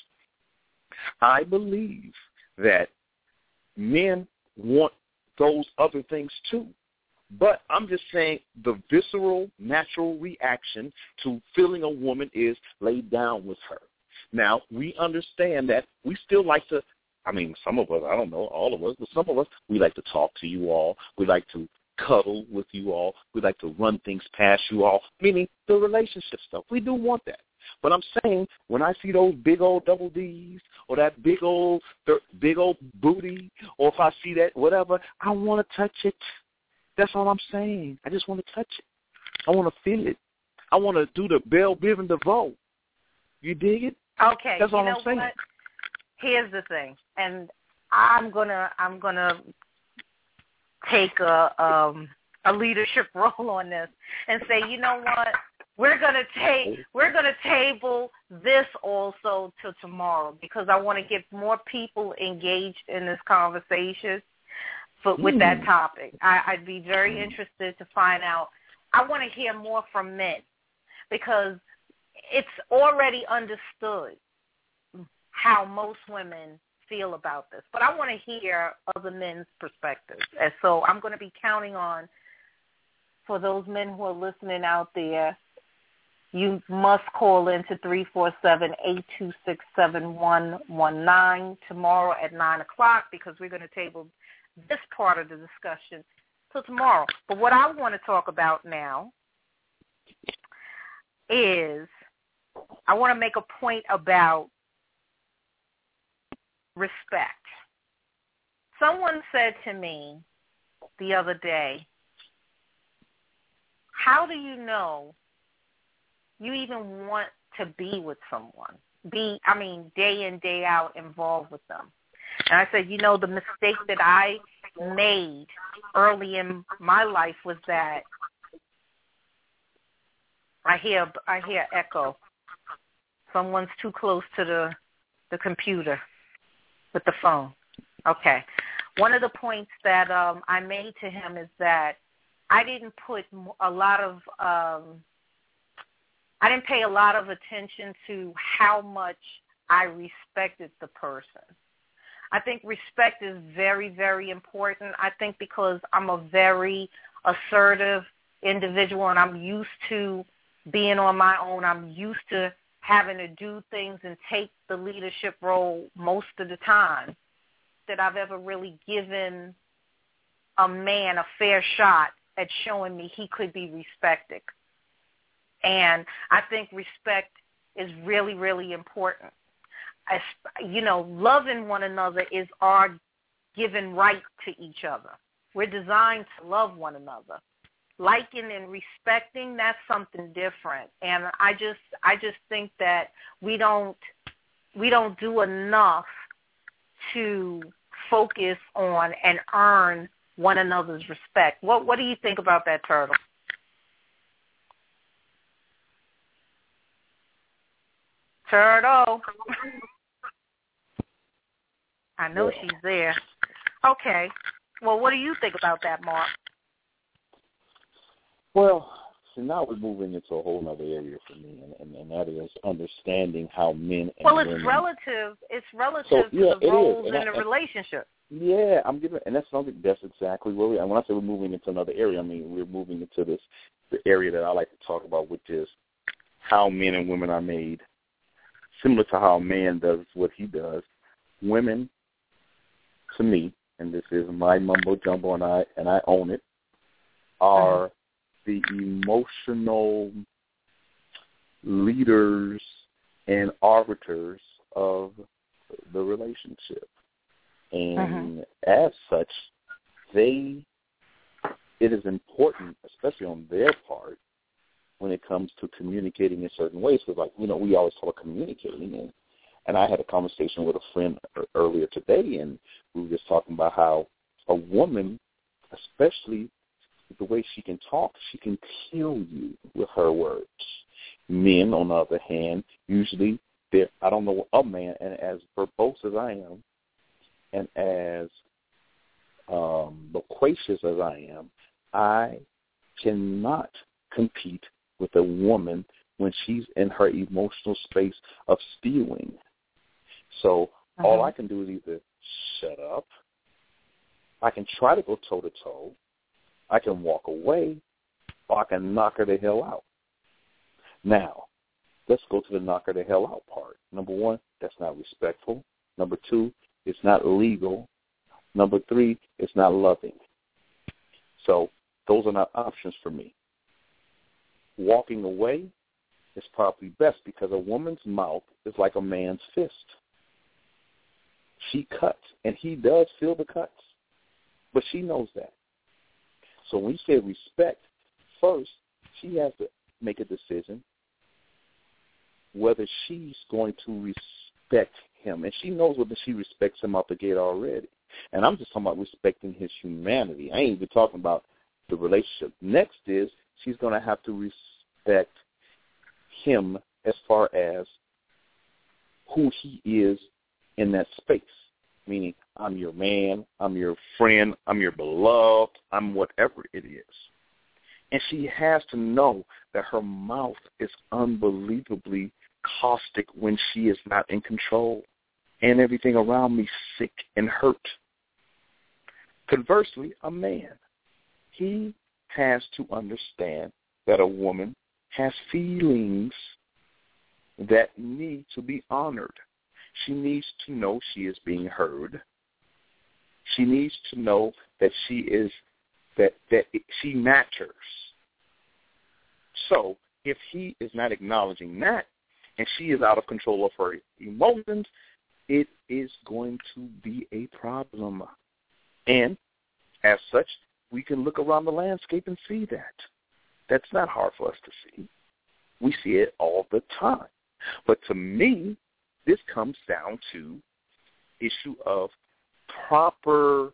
I believe that men want those other things too. But I'm just saying the visceral, natural reaction to feeling a woman is lay down with her. Now, we understand that we still like to, I mean, some of us, I don't know, all of us, but some of us, we like to talk to you all. We like to cuddle with you all. We like to run things past you all, meaning the relationship stuff. We do want that. But I'm saying when I see those big old double D's or that big old, big old booty, or if I see that, whatever, I want to touch it. That's all I'm saying. I just want to touch it. I want to feel it. I want to do the Belle Biv and DeVoe. You dig it? Okay. That's all you I'm know saying. What? Here's the thing, and I'm gonna I'm gonna take a um, a leadership role on this and say, you know what? We're gonna take we're gonna table this also till tomorrow because I want to get more people engaged in this conversation. For, with that topic, I, I'd be very interested to find out. I want to hear more from men because it's already understood how most women feel about this. But I want to hear other men's perspectives. And so I'm going to be counting on, for those men who are listening out there, you must call in to three four seven, eight two six, seven one one nine tomorrow at nine o'clock because we're going to table this part of the discussion till tomorrow. But what I want to talk about now is I want to make a point about respect. Someone said to me the other day, how do you know you even want to be with someone? Be, I mean, day in, day out involved with them. And I said, you know, the mistake that I made early in my life was that I hear I hear echo. Someone's too close to the the computer with the phone. Okay. One of the points that um, I made to him is that I didn't put a lot of um, I didn't pay a lot of attention to how much I respected the person. I think respect is very, very important. I think because I'm a very assertive individual and I'm used to being on my own, I'm used to having to do things and take the leadership role most of the time, that I've ever really given a man a fair shot at showing me he could be respected. And I think respect is really, really important. As, you know, loving one another is our given right to each other. We're designed to love one another. Liking and respecting, that's something different. And I just I just think that we don't we don't do enough to focus on and earn one another's respect. What what do you think about that, Turtle? Turtle. I know yeah. she's there. Okay. Well, what do you think about that, Mark? Well, so now we're moving into a whole other area for me, and, and, and that is understanding how men and well, it's women... relative. It's relative so, to yeah, the roles in I, the relationship. Yeah, I'm giving, and that's something. That's exactly where we. And when I say we're moving into another area, I mean we're moving into this the area that I like to talk about, which is how men and women are made. Similar to how a man does what he does, women, to me, and this is my mumbo jumbo, and I and I own it, are the emotional leaders and arbiters of the relationship. And uh-huh. as such, they, it is important, especially on their part, when it comes to communicating in certain ways. Because, like, you know, we always talk about communicating, and, and I had a conversation with a friend earlier today, and we were just talking about how a woman, especially the way she can talk, she can kill you with her words. Men, on the other hand, usually, they're, I don't know a man, and as verbose as I am, and as um, loquacious as I am, I cannot compete with a woman when she's in her emotional space of spewing. So uh-huh. all I can do is either shut up, I can try to go toe-to-toe, I can walk away, or I can knock her the hell out. Now, let's go to the knock her the hell out part. Number one, that's not respectful. Number two, it's not legal. Number three, it's not loving. So those are not options for me. Walking away is probably best because a woman's mouth is like a man's fist. She cuts, and he does feel the cuts, but she knows that. So when you say respect, first, she has to make a decision whether she's going to respect him. And she knows whether she respects him out the gate already. And I'm just talking about respecting his humanity. I ain't even talking about the relationship. Next is she's going to have to respect him as far as who he is in that space, meaning I'm your man, I'm your friend, I'm your beloved, I'm whatever it is. And she has to know that her mouth is unbelievably caustic when she is not in control, and everything around me sick and hurt. Conversely, a man, he has to understand that a woman has feelings that need to be honored. She needs to know she is being heard. She needs to know that she is that that she matters. So if he is not acknowledging that, and she is out of control of her emotions, it is going to be a problem. And as such, we can look around the landscape and see that. That's not hard for us to see. We see it all the time. But to me, this comes down to issue of proper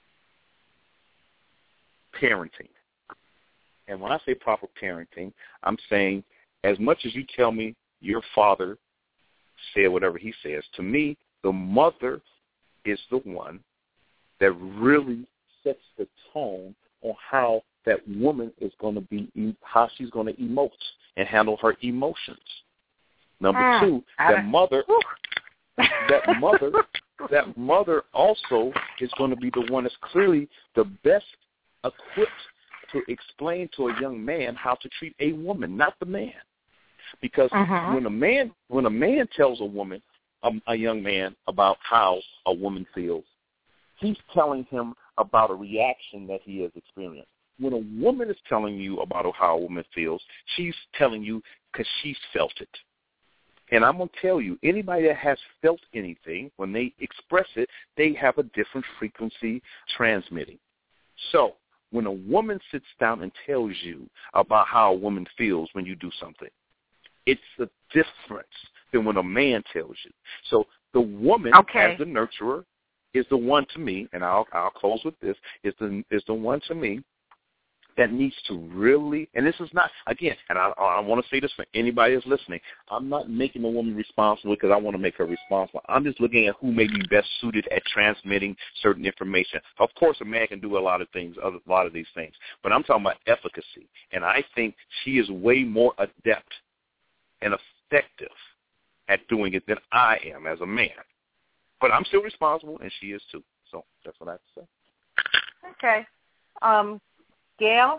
parenting. And when I say proper parenting, I'm saying as much as you tell me your father said whatever he says, to me, the mother is the one that really sets the tone on how that woman is going to be, how she's going to emote and handle her emotions. Number ah, two, that mother, that mother, that mother also is going to be the one that's clearly the best equipped to explain to a young man how to treat a woman, not the man. Because uh-huh. when a man, when a man tells a woman, a, a young man, about how a woman feels, he's telling him about a reaction that he has experienced. when a woman is telling you about how a woman feels, she's telling you because she's felt it. And I'm going to tell you, anybody that has felt anything, when they express it, they have a different frequency transmitting. So when a woman sits down and tells you about how a woman feels when you do something, it's a difference than when a man tells you. So the woman, okay. as the nurturer, is the one to me, and I'll I'll close with this, is the is the one to me that needs to really, and this is not, again, and I, I want to say this for anybody that's listening, I'm not making a woman responsible because I want to make her responsible. I'm just looking at who may be best suited at transmitting certain information. Of course, a man can do a lot of things, a lot of these things, but I'm talking about efficacy, and I think she is way more adept and effective at doing it than I am as a man. But I'm still responsible, and she is too. So that's what I have to say. Okay. Um, Gail?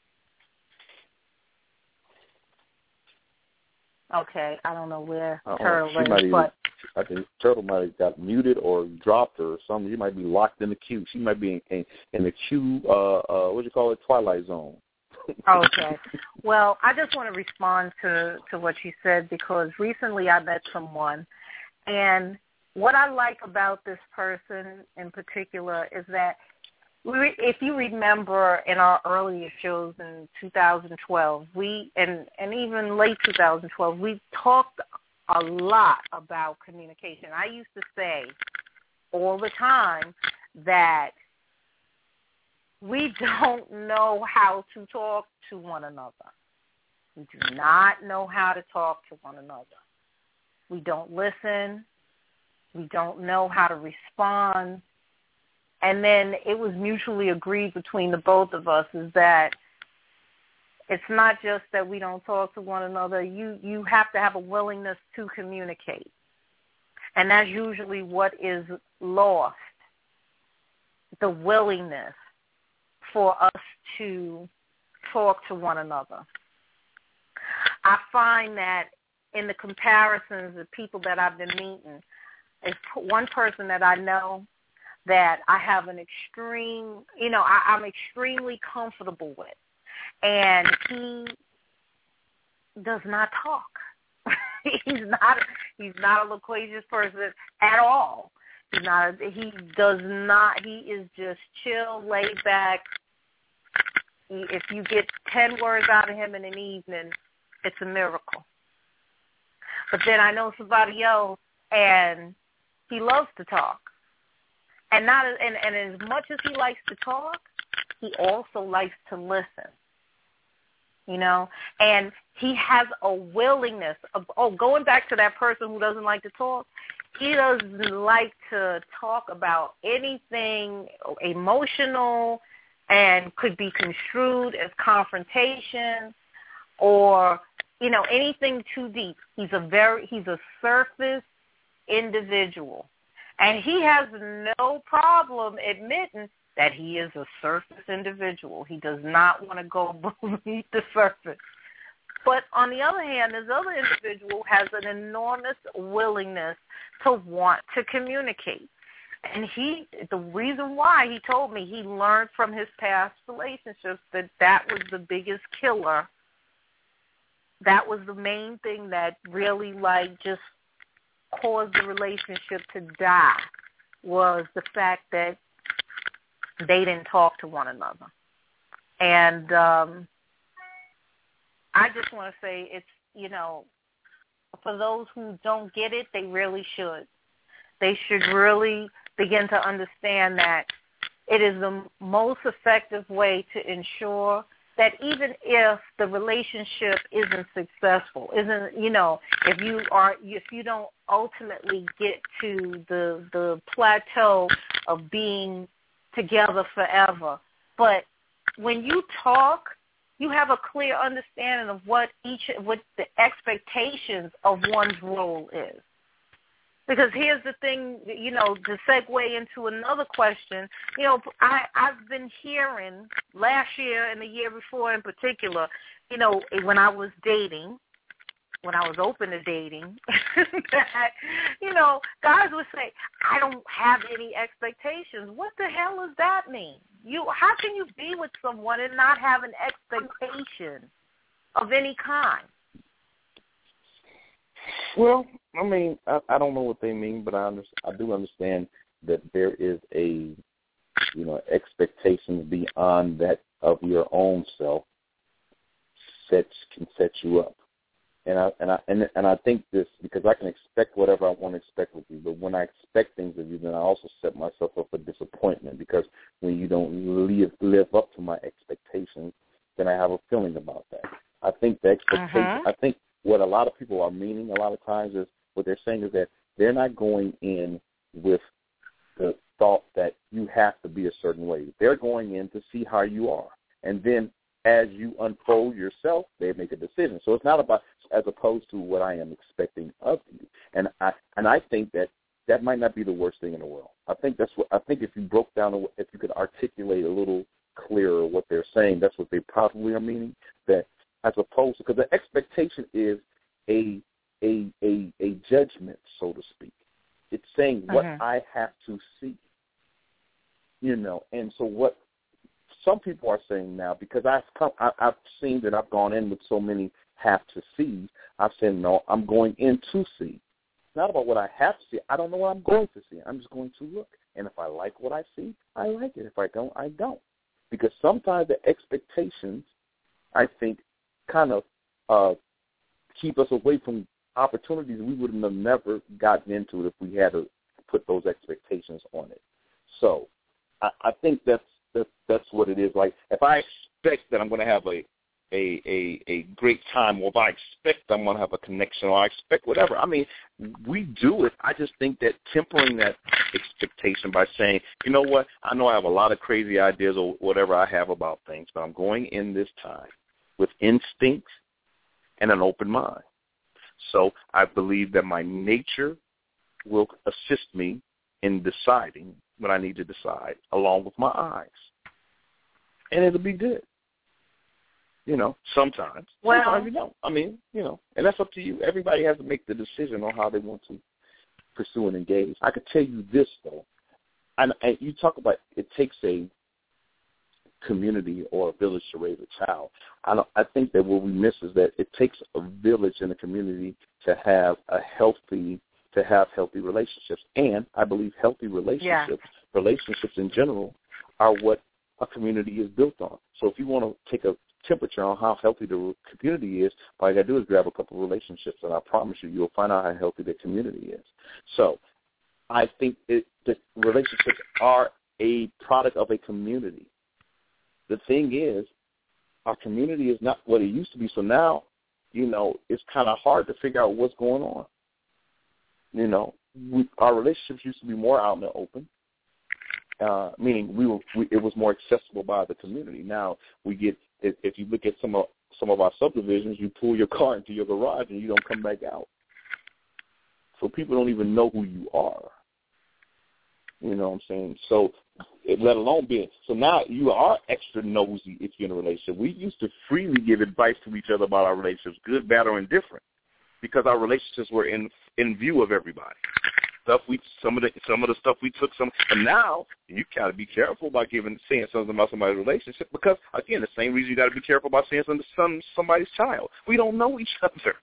Okay, I don't know where uh, Turtle she is, might but... I think Turtle might have got muted or dropped her or something. She might be locked in the queue. She might be in, in, in the queue, uh, uh, what do you call it, Twilight Zone. Okay. Well, I just want to respond to, to what you said because recently I met someone, and what I like about this person in particular is that we, if you remember in our earlier shows in two thousand twelve, we and, and even late two thousand twelve, we talked a lot about communication. I used to say all the time that we don't know how to talk to one another. We do not know how to talk to one another. We don't listen. We don't know how to respond. And then it was mutually agreed between the both of us is that it's not just that we don't talk to one another. You, you have to have a willingness to communicate. And that's usually what is lost, the willingness for us to talk to one another. I find that in the comparisons of people that I've been meeting, is one person that I know that I have an extreme, you know, I, I'm extremely comfortable with. And he does not talk. he's not he's not a loquacious person at all. He's not he does not he is just chill, laid back. He, if you get ten words out of him in an evening, it's a miracle. But then I know somebody else and he loves to talk. And not and, and as much as he likes to talk, he also likes to listen. You know, and he has a willingness of, oh, going back to that person who doesn't like to talk, he doesn't like to talk about anything emotional and could be construed as confrontation or, you know, anything too deep. He's a very, he's a surface individual. And he has no problem admitting that he is a surface individual. He does not want to go beneath the surface. But on the other hand, this other individual has an enormous willingness to want to communicate. And he, the reason why he told me he learned from his past relationships that that was the biggest killer. That was the main thing that really, like, just caused the relationship to die, was the fact that they didn't talk to one another. And um, I just want to say it's, you know, for those who don't get it, they really should. They should really begin to understand that it is the most effective way to ensure that even if the relationship isn't successful, isn't, you know, if you are, if you don't ultimately get to the the plateau of being together forever, but when you talk, you have a clear understanding of what each, what the expectations of one's role is. Because here's the thing, you know, to segue into another question, you know, I, I've been hearing last year and the year before in particular, you know, when I was dating, when I was open to dating, that, you know, guys would say, I don't have any expectations. What the hell does that mean? You, how can you be with someone and not have an expectation of any kind? Well, I mean, I, I don't know what they mean, but I under, I do understand that there is a, you know, expectations beyond that of your own self that can set you up. And I and I and, and I think this because I can expect whatever I want to expect with you, but when I expect things of you, then I also set myself up for disappointment, because when you don't live live up to my expectations, then I have a feeling about that. I think the expectation. Uh-huh. I think what a lot of people are meaning a lot of times is what they're saying is that they're not going in with the thought that you have to be a certain way. They're going in to see how you are, and then as you unfold yourself, they make a decision. So it's not about as opposed to what I am expecting of you. And I and I think that that might not be the worst thing in the world. I think that's what I think if you broke down, if you could articulate a little clearer what they're saying, that's what they probably are meaning. That as opposed to, because the expectation is a a a a judgment, so to speak. It's saying what uh-huh. I have to see. You know, and so what some people are saying now, because I've come, I, I've seen that I've gone in with so many have to see. I've said, no, I'm going in to see. It's not about what I have to see. I don't know what I'm going to see. I'm just going to look. And if I like what I see, I like it. If I don't, I don't. Because sometimes the expectations, I think, kind of uh, keep us away from opportunities we would have never gotten into if we had to put those expectations on it. So I, I think that's That's, that's what it is. Like, if I expect that I'm going to have a, a, a, a great time, or if I expect I'm going to have a connection, or I expect whatever, I mean, we do it. I just think that tempering that expectation by saying, you know what, I know I have a lot of crazy ideas or whatever I have about things, but I'm going in this time with instinct and an open mind. So I believe that my nature will assist me in deciding what I need to decide, along with my eyes. And it'll be good. You know, sometimes. Well, sometimes you don't. I mean, you know, and that's up to you. Everybody has to make the decision on how they want to pursue and engage. I could tell you this, though. And, and you talk about it takes a community or a village to raise a child. I, don't, I think that what we miss is that it takes a village and a community to have a healthy to have healthy relationships. And I believe healthy relationships, yeah. relationships in general, are what a community is built on. So if you want to take a temperature on how healthy the community is, all you got to do is grab a couple of relationships, and I promise you, you'll find out how healthy the community is. So I think it, that relationships are a product of a community. The thing is, our community is not what it used to be, so now, you know, it's kind of hard to figure out what's going on. You know, we, our relationships used to be more out in the open, uh, meaning we were we, it was more accessible by the community. Now we get if, if you look at some of some of our subdivisions, you pull your car into your garage and you don't come back out. So people don't even know who you are. You know what I'm saying? So let alone being so now you are extra nosy if you're in a relationship. We used to freely give advice to each other about our relationships, good, bad, or indifferent, because our relationships were in in view of everybody. Stuff we some of the some of the stuff we took some, and now you gotta be careful about giving saying something about somebody's relationship, because again, the same reason you gotta be careful about saying something to some somebody's child. We don't know each other,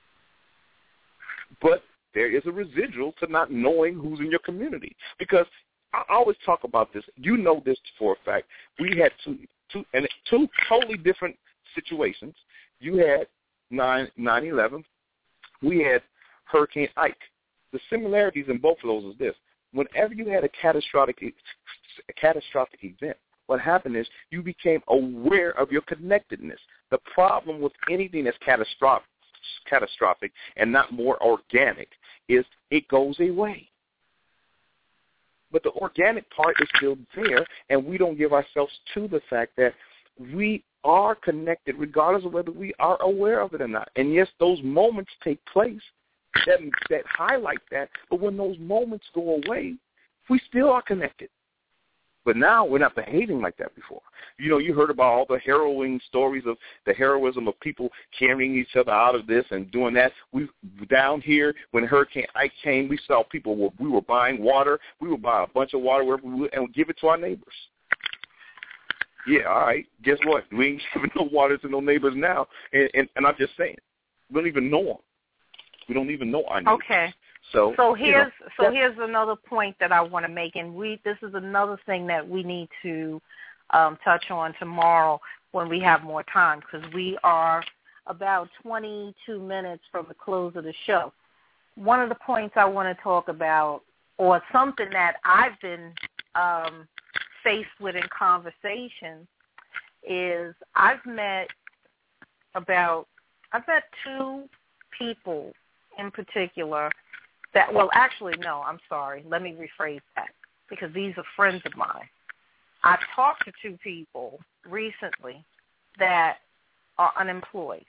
but there is a residual to not knowing who's in your community. Because I always talk about this. You know this for a fact. We had two two and two totally different situations. You had nine nine eleven. We had Hurricane Ike. The similarities in both of those is this. Whenever you had a catastrophic a catastrophic event, what happened is you became aware of your connectedness. The problem with anything that's catastrophic, catastrophic and not more organic is it goes away. But the organic part is still there, and we don't give ourselves to the fact that we are connected regardless of whether we are aware of it or not. And yes, those moments take place that, that highlight that, but when those moments go away, we still are connected. But now we're not behaving like that before. You know, you heard about all the harrowing stories of the heroism of people carrying each other out of this and doing that. We down here when Hurricane Ike came, we saw people were, we were buying water. We would buy a bunch of water wherever we would, and give it to our neighbors. Yeah, all right. Guess what? We ain't giving no water to no neighbors now. And, and, and I'm just saying, we don't even know them. We don't even know our neighbors. Okay. So, so here's you know, so here's another point that I want to make, and we this is another thing that we need to um, touch on tomorrow when we have more time, because we are about twenty-two minutes from the close of the show. One of the points I want to talk about, or something that I've been um, faced with in conversation, is I've met about I've met two people in particular that, well, actually, no, I'm sorry. Let me rephrase that, because these are friends of mine. I've talked to two people recently that are unemployed.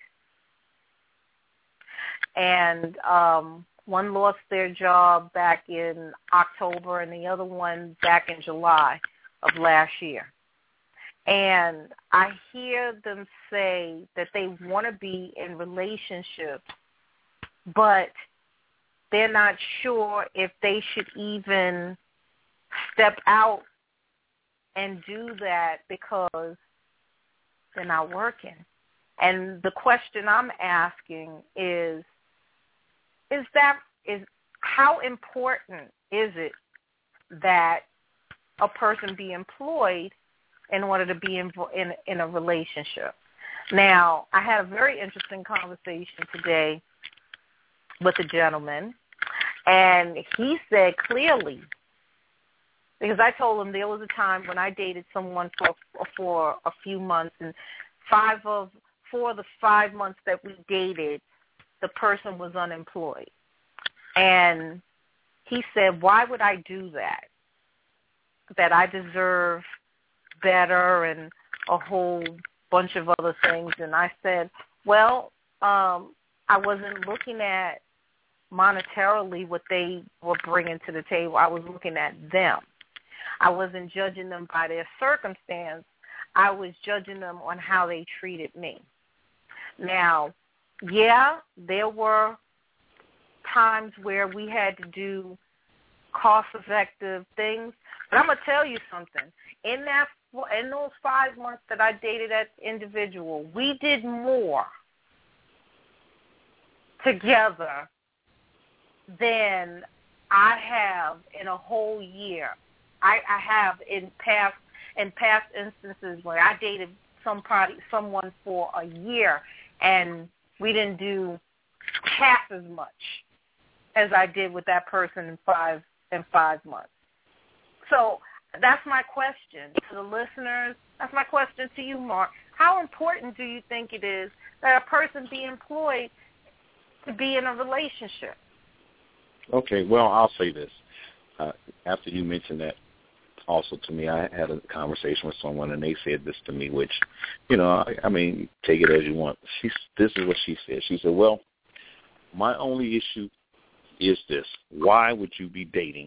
And um, one lost their job back in October and the other one back in July of last year. And I hear them say that they want to be in relationships, but they're not sure if they should even step out and do that because they're not working. And the question I'm asking is, is that is how important is it that a person be employed in order to be in, in, in a relationship? Now, I had a very interesting conversation today with a gentleman, and he said clearly, because I told him there was a time when I dated someone for for a few months, and five of four of the five months that we dated, the person was unemployed. And he said, why would I do that? That I deserve better and a whole bunch of other things. And I said, well, um, I wasn't looking at monetarily what they were bringing to the table. I was looking at them. I wasn't judging them by their circumstance. I was judging them on how they treated me. Now, yeah, there were times where we had to do cost-effective things, but I'm going to tell you something. In that, in those five months that I dated that individual, we did more together than I have in a whole year. I, I have in past in past instances where I dated somebody, someone for a year, and we didn't do half as much as I did with that person in five in five months. So that's my question to the listeners. That's my question to you, Mark. How important do you think it is that a person be employed to be in a relationship? Okay, well, I'll say this. Uh, after you mentioned that also to me, I had a conversation with someone, and they said this to me, which, you know, I, I mean, take it as you want. She, this is what she said. She said, well, my only issue is this. Why would you be dating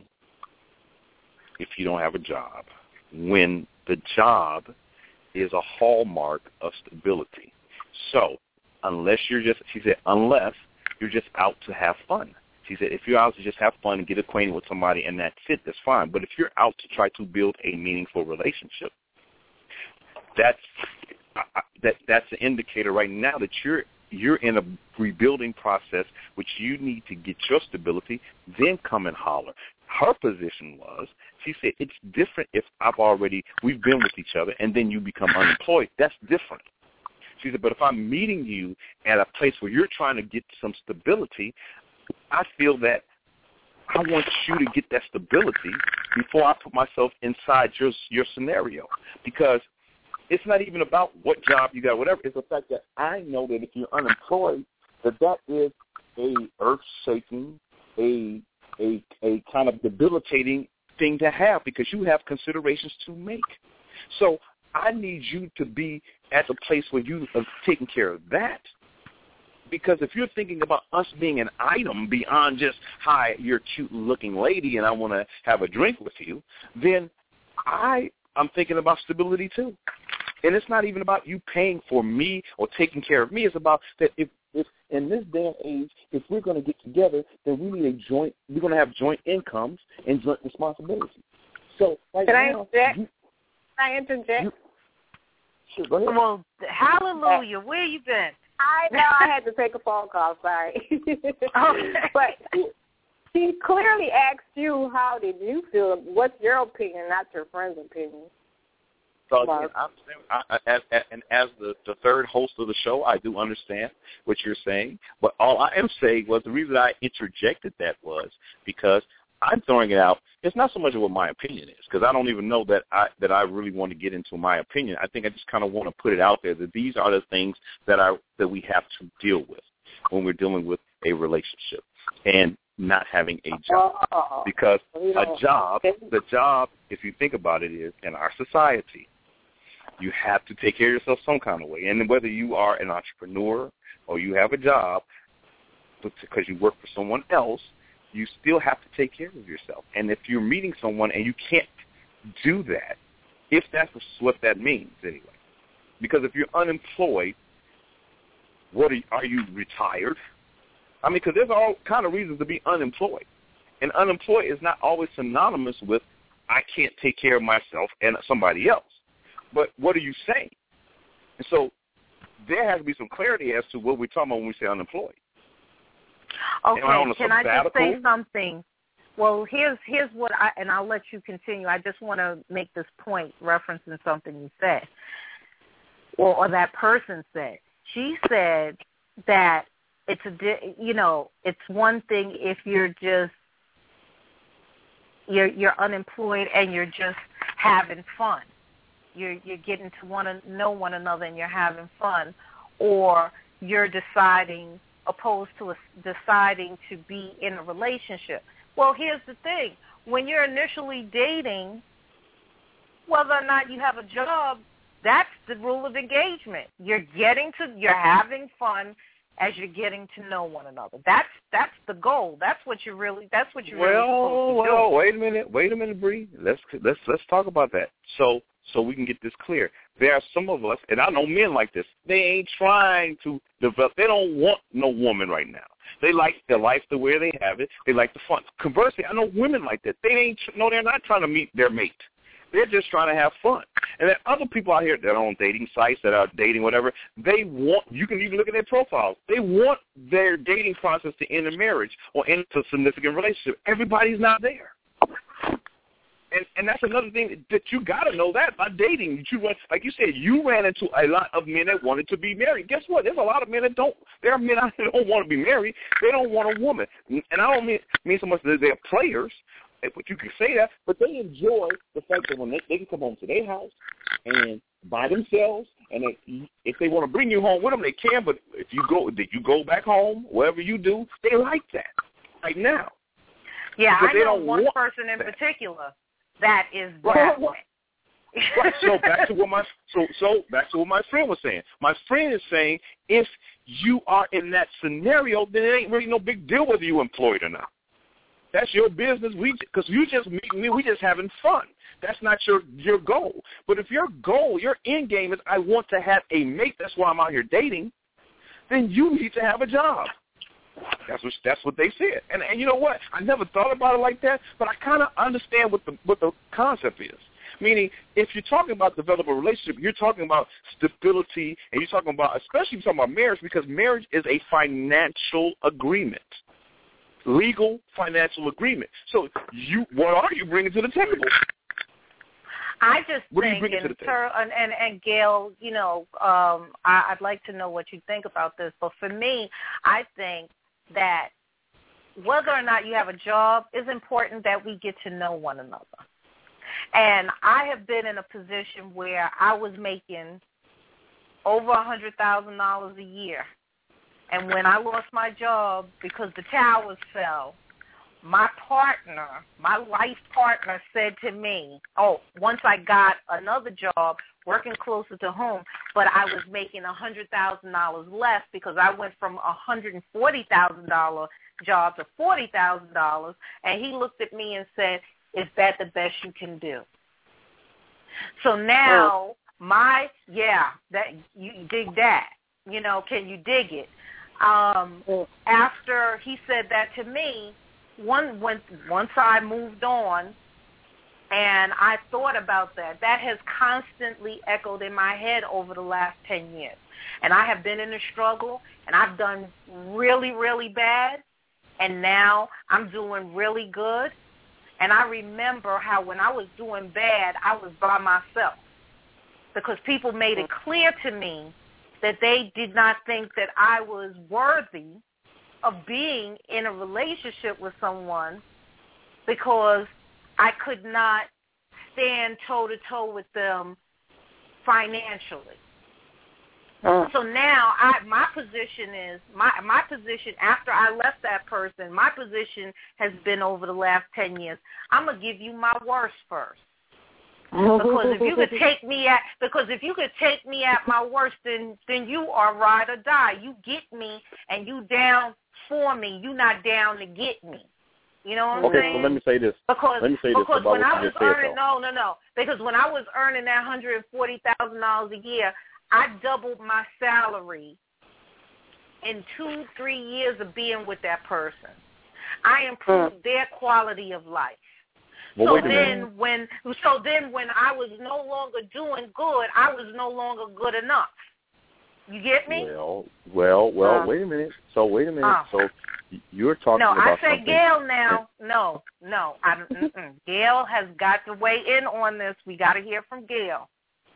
if you don't have a job when the job is a hallmark of stability? So unless you're just, she said, unless you're just out to have fun. She said, if you're out to just have fun and get acquainted with somebody and that's it, that's fine. But if you're out to try to build a meaningful relationship, that's that that's an indicator right now that you're you're in a rebuilding process, which you need to get your stability, then come and holler. Her position was, she said, it's different if I've already, we've been with each other, and then you become unemployed. That's different. She said, but if I'm meeting you at a place where you're trying to get some stability, I feel that I want you to get that stability before I put myself inside your your scenario, because it's not even about what job you got, whatever. It's the fact that I know that if you're unemployed, that that is a earth-shaking, a a a kind of debilitating thing to have, because you have considerations to make. So I need you to be at the place where you are taking care of that. Because if you're thinking about us being an item beyond just, hi, you're a cute-looking lady and I want to have a drink with you, then I I'm thinking about stability too. And it's not even about you paying for me or taking care of me. It's about that if, if in this day and age, if we're going to get together, then we need a joint, we're going to have joint incomes and joint responsibilities. So right Can now, I interject? you, Can I interject? You, sure, go ahead. Well, hallelujah. Where you been? I know I had to take a phone call, sorry. Okay. But he clearly asked you, how did you feel? What's your opinion, not your friend's opinion? So again, I'm, I, I, as, and as the, the third host of the show, I do understand what you're saying. But all I am saying was the reason I interjected that was because I'm throwing it out. It's not so much of what my opinion is, because I don't even know that I that I really want to get into my opinion. I think I just kind of want to put it out there that these are the things that I that we have to deal with when we're dealing with a relationship and not having a job. Because a job, the job, if you think about it, is in our society, you have to take care of yourself some kind of way. And whether you are an entrepreneur or you have a job because you work for someone else, you still have to take care of yourself. And if you're meeting someone and you can't do that, if that's what that means anyway, because if you're unemployed, what are you, are you retired? I mean, because there's all kind of reasons to be unemployed. And unemployed is not always synonymous with I can't take care of myself and somebody else. But what are you saying? And so there has to be some clarity as to what we're talking about when we say unemployed. Okay, can I just say something? Well, here's here's what I, and I'll let you continue. I just want to make this point referencing something you said, or, or that person said. She said that it's a, you know, it's one thing if you're just, you're you're unemployed and you're just having fun. You're you're getting to want to know one another and you're having fun, or you're deciding, opposed to a, deciding to be in a relationship. Well, here's the thing. When you're initially dating, whether or not you have a job, that's the rule of engagement. You're getting to, you're having fun as you're getting to know one another. That's that's the goal. That's what you really. That's what you really supposed to do. Well, wait a minute. Wait a minute, Bree. Let's let's let's talk about that. So so we can get this clear. There are some of us, and I know men like this. They ain't trying to develop. They don't want no woman right now. They like their life the way they have it. They like the fun. Conversely, I know women like that. They ain't. No, they're not trying to meet their mate. They're just trying to have fun. And there are other people out here that are on dating sites, that are dating whatever. They want, you can even look at their profiles. They want their dating process to end in marriage or end a significant relationship. Everybody's not there. And and that's another thing that you got to know that by dating. You like you said, you ran into a lot of men that wanted to be married. Guess what? There's a lot of men that don't. There are men out there that don't want to be married. They don't want a woman. And I don't mean, mean so much that they're players, but you can say that, but they enjoy the fact that when they, they can come home to their house and by themselves, and they, if they want to bring you home with them, they can, but if you go you go back home, whatever you do, they like that right now. Yeah, I know one person in that. particular that is that way. Right. So back to what my so so back to what my friend was saying. My friend is saying if you are in that scenario, then it ain't really no big deal whether you're employed or not. That's your business. We because you just meet me. We just having fun. That's not your your goal. But if your goal, your end game is I want to have a mate. That's why I'm out here dating. Then you need to have a job. That's what that's what they said. And and you know what? I never thought about it like that. But I kind of understand what the what the concept is. Meaning, if you're talking about developing a relationship, you're talking about stability, and you're talking about, especially you're talking about marriage, because marriage is a financial agreement. Legal financial agreement. So you, what are you bringing to the table? I just what think, and, ter- and, and, and Gail, you know, um, I, I'd like to know what you think about this. But for me, I think that whether or not you have a job is important that we get to know one another. And I have been in a position where I was making over one hundred thousand dollars a year. And when I lost my job because the towers fell, my partner, my life partner said to me, oh, once I got another job working closer to home, but I was making one hundred thousand dollars less because I went from a one hundred forty thousand dollars job to forty thousand dollars, and he looked at me and said, is that the best you can do? So now my, yeah, that you dig that. You know, can you dig it? Um, after he said that to me, one when, once I moved on and I thought about that, that has constantly echoed in my head over the last ten years. And I have been in a struggle, and I've done really, really bad, and now I'm doing really good. And I remember how when I was doing bad, I was by myself because people made it clear to me that they did not think that I was worthy of being in a relationship with someone because I could not stand toe-to-toe with them financially. Uh. So now I, my position is, my my position after I left that person, my position has been over the last ten years, I'm going to give you my worst first. Because if you could take me at because if you could take me at my worst, then then you are ride or die. You get me and you down for me. You not down to get me. You know what I'm okay, saying? Okay, so let me say this. Because let me say because this about when what I you was just said, earning though. no no no because when I was earning that hundred and forty thousand dollars a year, I doubled my salary in two three years of being with that person. I improved uh. their quality of life. Well, so wait a then minute. when so then when I was no longer doing good, I was no longer good enough. You get me? Well, well, well. Uh, wait a minute. So wait a minute. Uh, so you're talking no, about I said something. Gail now. No, no. I, Gail has got to weigh in on this. We got to hear from Gail.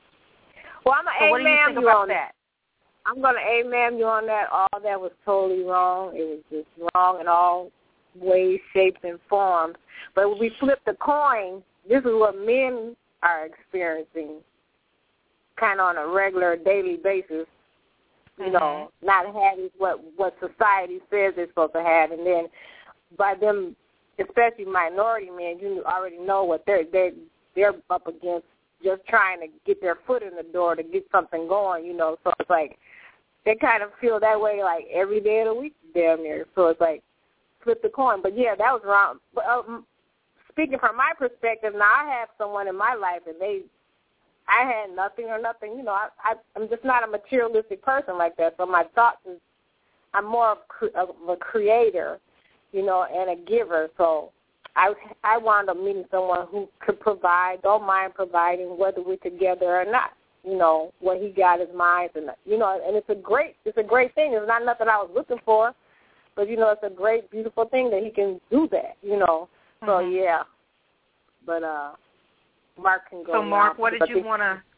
Well, I'm so going what to do you amen think you about on that? I'm going to amen you on that. All that was totally wrong. It was just wrong in all ways, shapes, and forms. But when we flip the coin, this is what men are experiencing kind of on a regular, daily basis, you mm-hmm. know, not having what, what society says they're supposed to have. And then by them, especially minority men, you already know what they're, they're, they're up against, just trying to get their foot in the door to get something going, you know. So it's like they kind of feel that way like every day of the week damn near. So it's like flip the coin. But, yeah, that was wrong. But, um, speaking from my perspective, now I have someone in my life and they, I had nothing or nothing. You know, I, I, I'm just not a materialistic person like that. So my thoughts is, I'm more of a creator, you know, and a giver. So I, I wound up meeting someone who could provide, don't mind providing, whether we're together or not. You know, what he got is mine, and you know, and it's a great, it's a great thing. It's not nothing I was looking for, but you know, it's a great, beautiful thing that he can do that. You know. So, mm-hmm. yeah, but uh, Mark can go So, Mark, now, what did you want to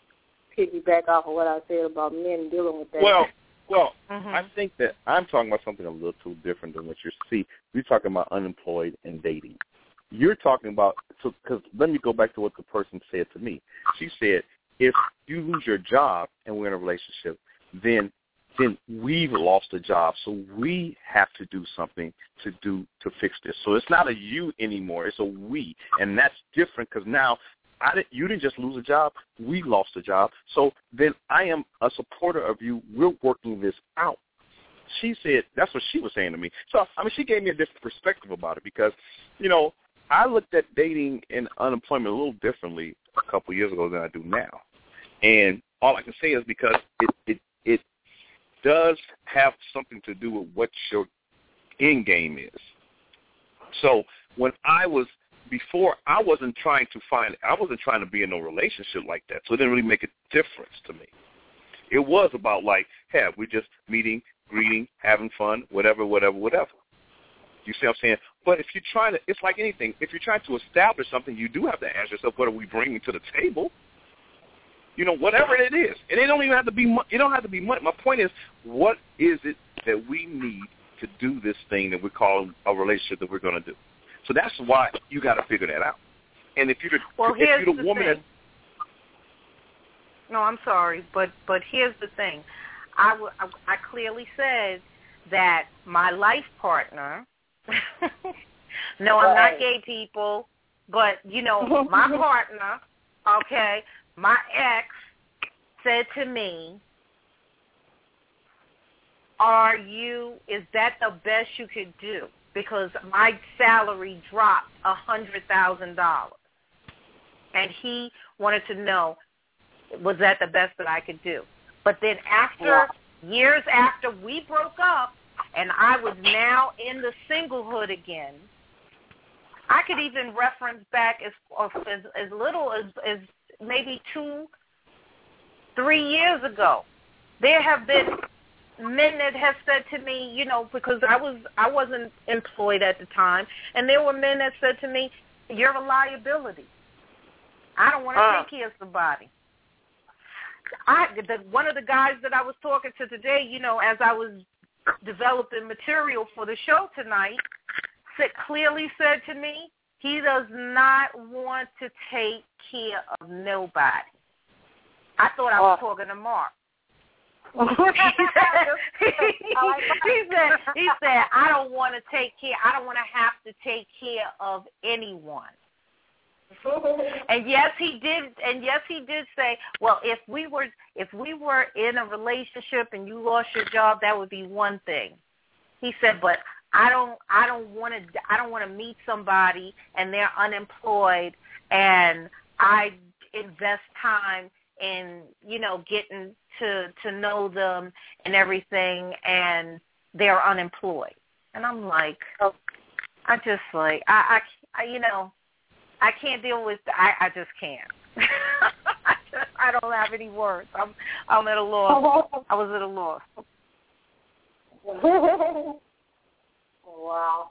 piggyback off of what I said about men dealing with that? Well, well, mm-hmm. I think that I'm talking about something a little too different than what you see. We're talking about unemployed and dating. You're talking about, so because let me go back to what the person said to me. She said, if you lose your job and we're in a relationship, then then we've lost a job, so we have to do something to do to fix this. So it's not a you anymore; it's a we, and that's different because now I didn't, you didn't just lose a job; we lost a job. So then I am a supporter of you. We're working this out. She said that's what she was saying to me. So I mean, she gave me a different perspective about it because, you know, I looked at dating and unemployment a little differently a couple years ago than I do now, and all I can say is because it it it does have something to do with what your end game is. So when I was, before, I wasn't trying to find, I wasn't trying to be in no relationship like that, so it didn't really make a difference to me. It was about like, hey, we're just meeting, greeting, having fun, whatever, whatever, whatever. You see what I'm saying? But if you're trying to, it's like anything, if you're trying to establish something, you do have to ask yourself, what are we bringing to the table? You know, whatever it is. And it don't even have to be, it don't have to be money. My point is, what is it that we need to do this thing that we call a relationship that we're going to do? So that's why you got to figure that out. And if you're the, well, if here's you're the, the woman thing. that... No, I'm sorry, but, but here's the thing. I, w- I clearly said that my life partner, no, I'm not gay people, but, you know, my partner, okay, my ex said to me, are you, is that the best you could do? Because my salary dropped one hundred thousand dollars. and he wanted to know, was that the best that I could do? But then after, yeah. years after we broke up, and I was now in the singlehood again, I could even reference back as as, as little as, as maybe two, three years ago. There have been men that have said to me, you know, because I was I wasn't employed at the time, and there were men that said to me, "You're a liability. I don't want to uh. take care of somebody." I the, one of the guys that I was talking to today, you know, as I was developing material for the show tonight, said, clearly said to me, he does not want to take care of nobody. I thought I was oh. talking to Mark. he, said, he said, he said, I don't want to take care, I don't want to have to take care of anyone. And yes, he did. And yes, he did say, "Well, if we were, if we were in a relationship and you lost your job, that would be one thing." He said, "But I don't, I don't want to, I don't want to meet somebody and they're unemployed, and I invest time in, you know, getting to to know them and everything, and they're unemployed." And I'm like, oh, I just like, I, I, I you know. I can't deal with. I, I just can't. I, just, I don't have any words. I'm. I'm at a loss. I was at a loss. Wow.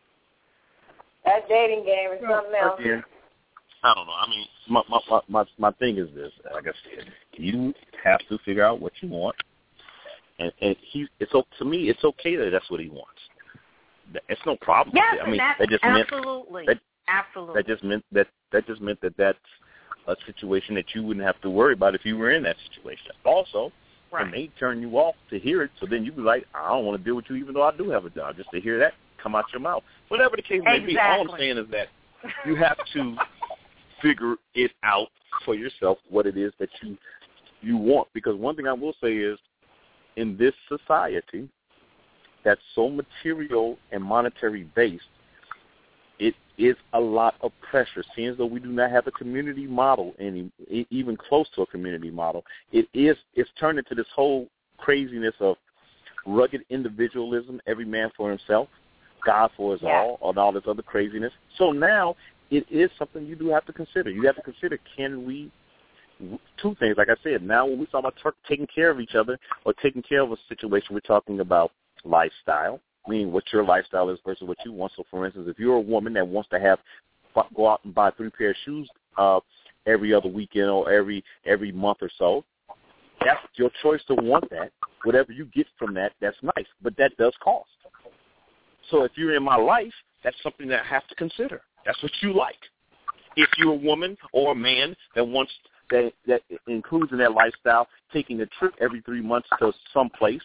That dating game is something else. Yeah. I don't know. I mean, my my my my, my thing is this. Like I said, you have to figure out what you want, and and he. It's to me. It's okay that that's what he wants. It's no problem. Yes, I mean, that, that just absolutely. Meant, that, Absolutely. That just meant that that just meant that that's a situation that you wouldn't have to worry about if you were in that situation. Also, right. it may turn you off to hear it, so then you'd be like, I don't want to deal with you even though I do have a job, just to hear that come out your mouth. Whatever the case may exactly. be, all I'm saying is that you have to figure it out for yourself what it is that you you want. Because one thing I will say is, in this society that's so material and monetary based, it is a lot of pressure. Seeing as though we do not have a community model, any even close to a community model, it is it's turned into this whole craziness of rugged individualism, every man for himself, God for us yeah. all, and all this other craziness. So now it is something you do have to consider. You have to consider, can we, two things, like I said, now when we talk about t- taking care of each other or taking care of a situation, we're talking about lifestyle, meaning what your lifestyle is versus what you want. So, for instance, if you're a woman that wants to have go out and buy three pair of shoes uh, every other weekend or every every month or so, that's your choice to want that. Whatever you get from that, that's nice, but that does cost. So if you're in my life, that's something that I have to consider. That's what you like. If you're a woman or a man that wants that that includes in that lifestyle taking a trip every three months to some place,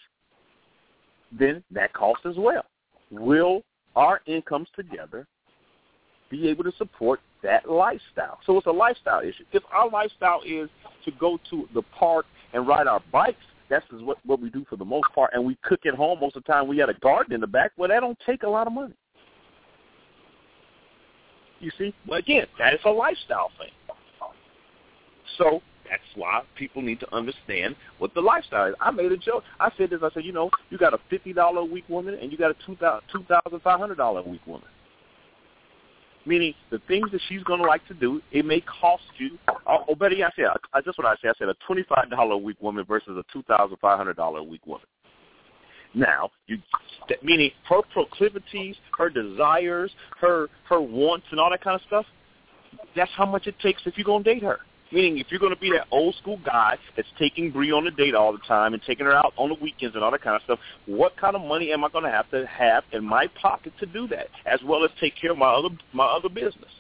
then that costs as well. Will our incomes together be able to support that lifestyle? So it's a lifestyle issue. If our lifestyle is to go to the park and ride our bikes, that's what, what we do for the most part, and we cook at home most of the time. We got a garden in the back. Well, that don't take a lot of money. You see? Well, again, that is a lifestyle thing. So that's why people need to understand what the lifestyle is. I made a joke. I said this. I said, you know, you got a fifty dollars a week woman and you got a two thousand five hundred dollars a week woman. Meaning the things that she's going to like to do, it may cost you, or better yet, I said, I, just what I said. I said a twenty-five dollars a week woman versus a two thousand five hundred dollars a week woman. Now, you, that, meaning her proclivities, her desires, her her wants and all that kind of stuff, that's how much it takes if you're going to date her. Meaning, if you're going to be that old school guy that's taking Bree on a date all the time and taking her out on the weekends and all that kind of stuff, what kind of money am I going to have to have in my pocket to do that, as well as take care of my other my other business?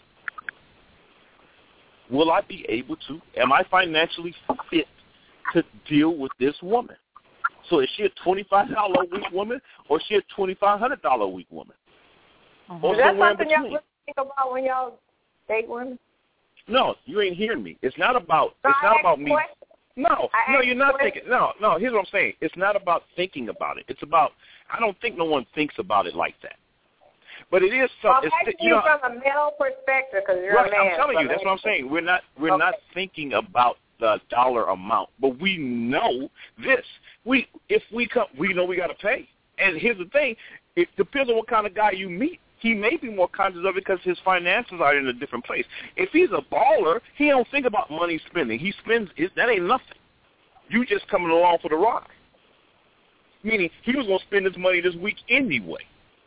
Will I be able to? Am I financially fit to deal with this woman? So is she a twenty-five dollars a week woman, or is she a twenty-five hundred dollars a week woman? Uh-huh. Or is that something y'all really think about when y'all date women? No, you ain't hearing me. It's not about. So it's not about me. Question. No, no, you're not thinking. No, no. Here's what I'm saying. It's not about thinking about it. It's about. I don't think no one thinks about it like that. But it is Well, something. I'm You know, from a male perspective because you're right, a man. I'm telling so you, that's what I'm saying. We're not we're okay. not thinking about the dollar amount, but we know this. We if we come, we know we got to pay. And here's the thing: it depends on what kind of guy you meet. He may be more conscious of it because his finances are in a different place. If he's a baller, he don't think about money spending. He spends it, that ain't nothing. You just coming along for the ride. Meaning he was going to spend his money this week anyway.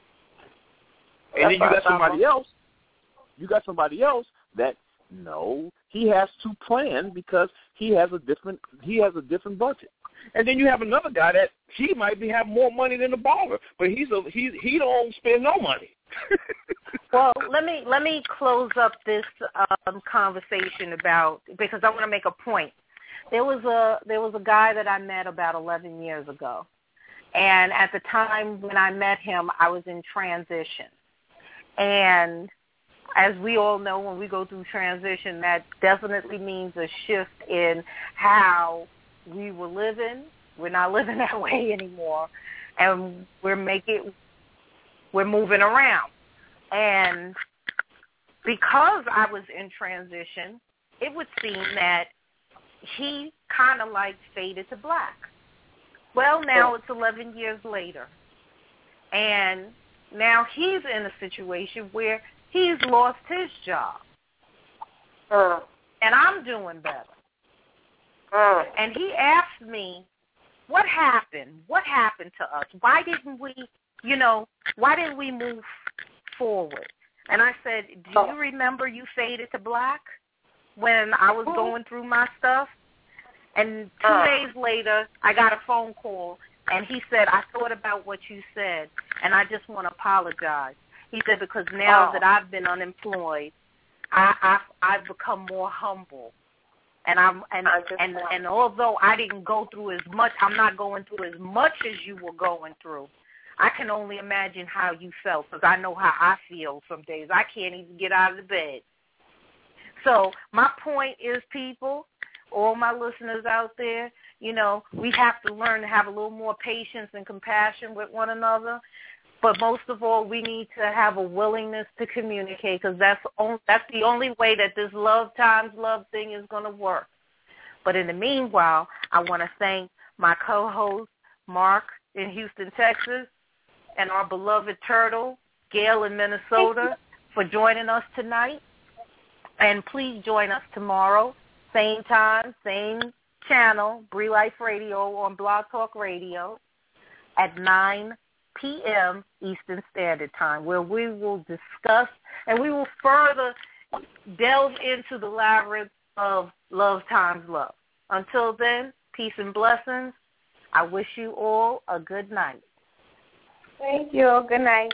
And then you got somebody else. You got somebody else that no, he has to plan because he has a different he has a different budget. And then you have another guy that he might be have more money than the baller, but he's a he he don't spend no money. Well, let me let me close up this um, conversation about because I want to make a point. There was a there was a guy that I met about eleven years ago, and at the time when I met him, I was in transition. And as we all know, when we go through transition, that definitely means a shift in how we were living. We're not living that way anymore, and we're making we're moving around. And because I was in transition, it would seem that he kind of like faded to black. Well, now it's eleven years later, and now he's in a situation where he's lost his job, Uh, and I'm doing better. uh, And he asked me, what happened? What happened to us? Why didn't we, you know, why didn't we move forward? And I said, do you remember you faded to black when I was going through my stuff? And two uh. days later, I got a phone call, and he said, I thought about what you said, and I just want to apologize. He said, because now oh. that I've been unemployed, I, I've, I've become more humble. And I'm and and and although I didn't go through as much, I'm not going through as much as you were going through. I can only imagine how you felt because I know how I feel some days. I can't even get out of the bed. So my point is, people, all my listeners out there, you know, we have to learn to have a little more patience and compassion with one another. But most of all, we need to have a willingness to communicate because that's, that's the only way that this love times love thing is going to work. But in the meanwhile, I want to thank my co-host, Mark in Houston, Texas, and our beloved Turtle, Gail in Minnesota, for joining us tonight. And please join us tomorrow, same time, same channel, Bree Life Radio on Blog Talk Radio at nine p.m. Eastern Standard Time, where we will discuss and we will further delve into the labyrinth of love times love. Until then, peace and blessings. I wish you all a good night. Thank you. Good night.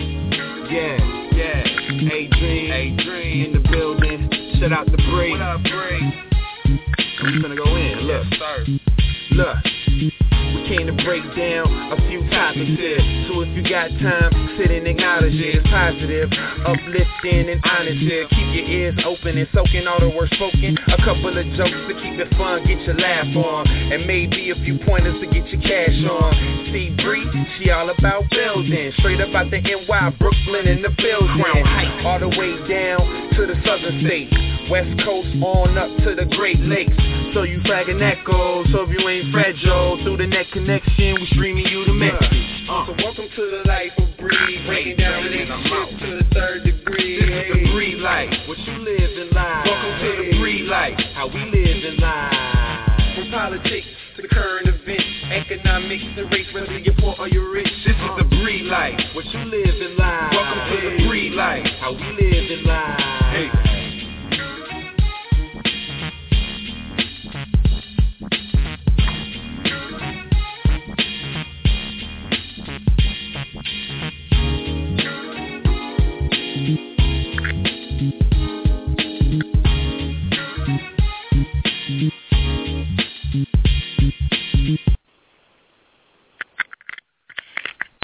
Yeah, yeah. A-Dream, A-Dream in the building. Shout out to Bree. What up, Bree? I'm gonna go in. Look, yes, sir. Look. We came to break down a few topics here. So if you got time, sit and acknowledge it. It's positive, uplifting, and honest here. Keep your ears open and soaking all the words spoken. A couple of jokes to keep it fun, get your laugh on. And maybe a few pointers to get your cash on. See Bree, she all about building. Straight up out the N Y, Brooklyn in the building. All the way down to the southern states. West Coast on up to the Great Lakes. So you flagging echoes, so if you ain't fragile. Through the net connection, we streaming you the message. Uh. So welcome to the life of Bree, breaking down relationships to the third degree. This is the Bree life, what you live in life. Welcome to the Bree life, how we live in life. From politics to the current events, economics, the race, whether you're poor or you're rich. This is the Bree life, what you live in life. Welcome to the Bree life, how we live in life. Hey.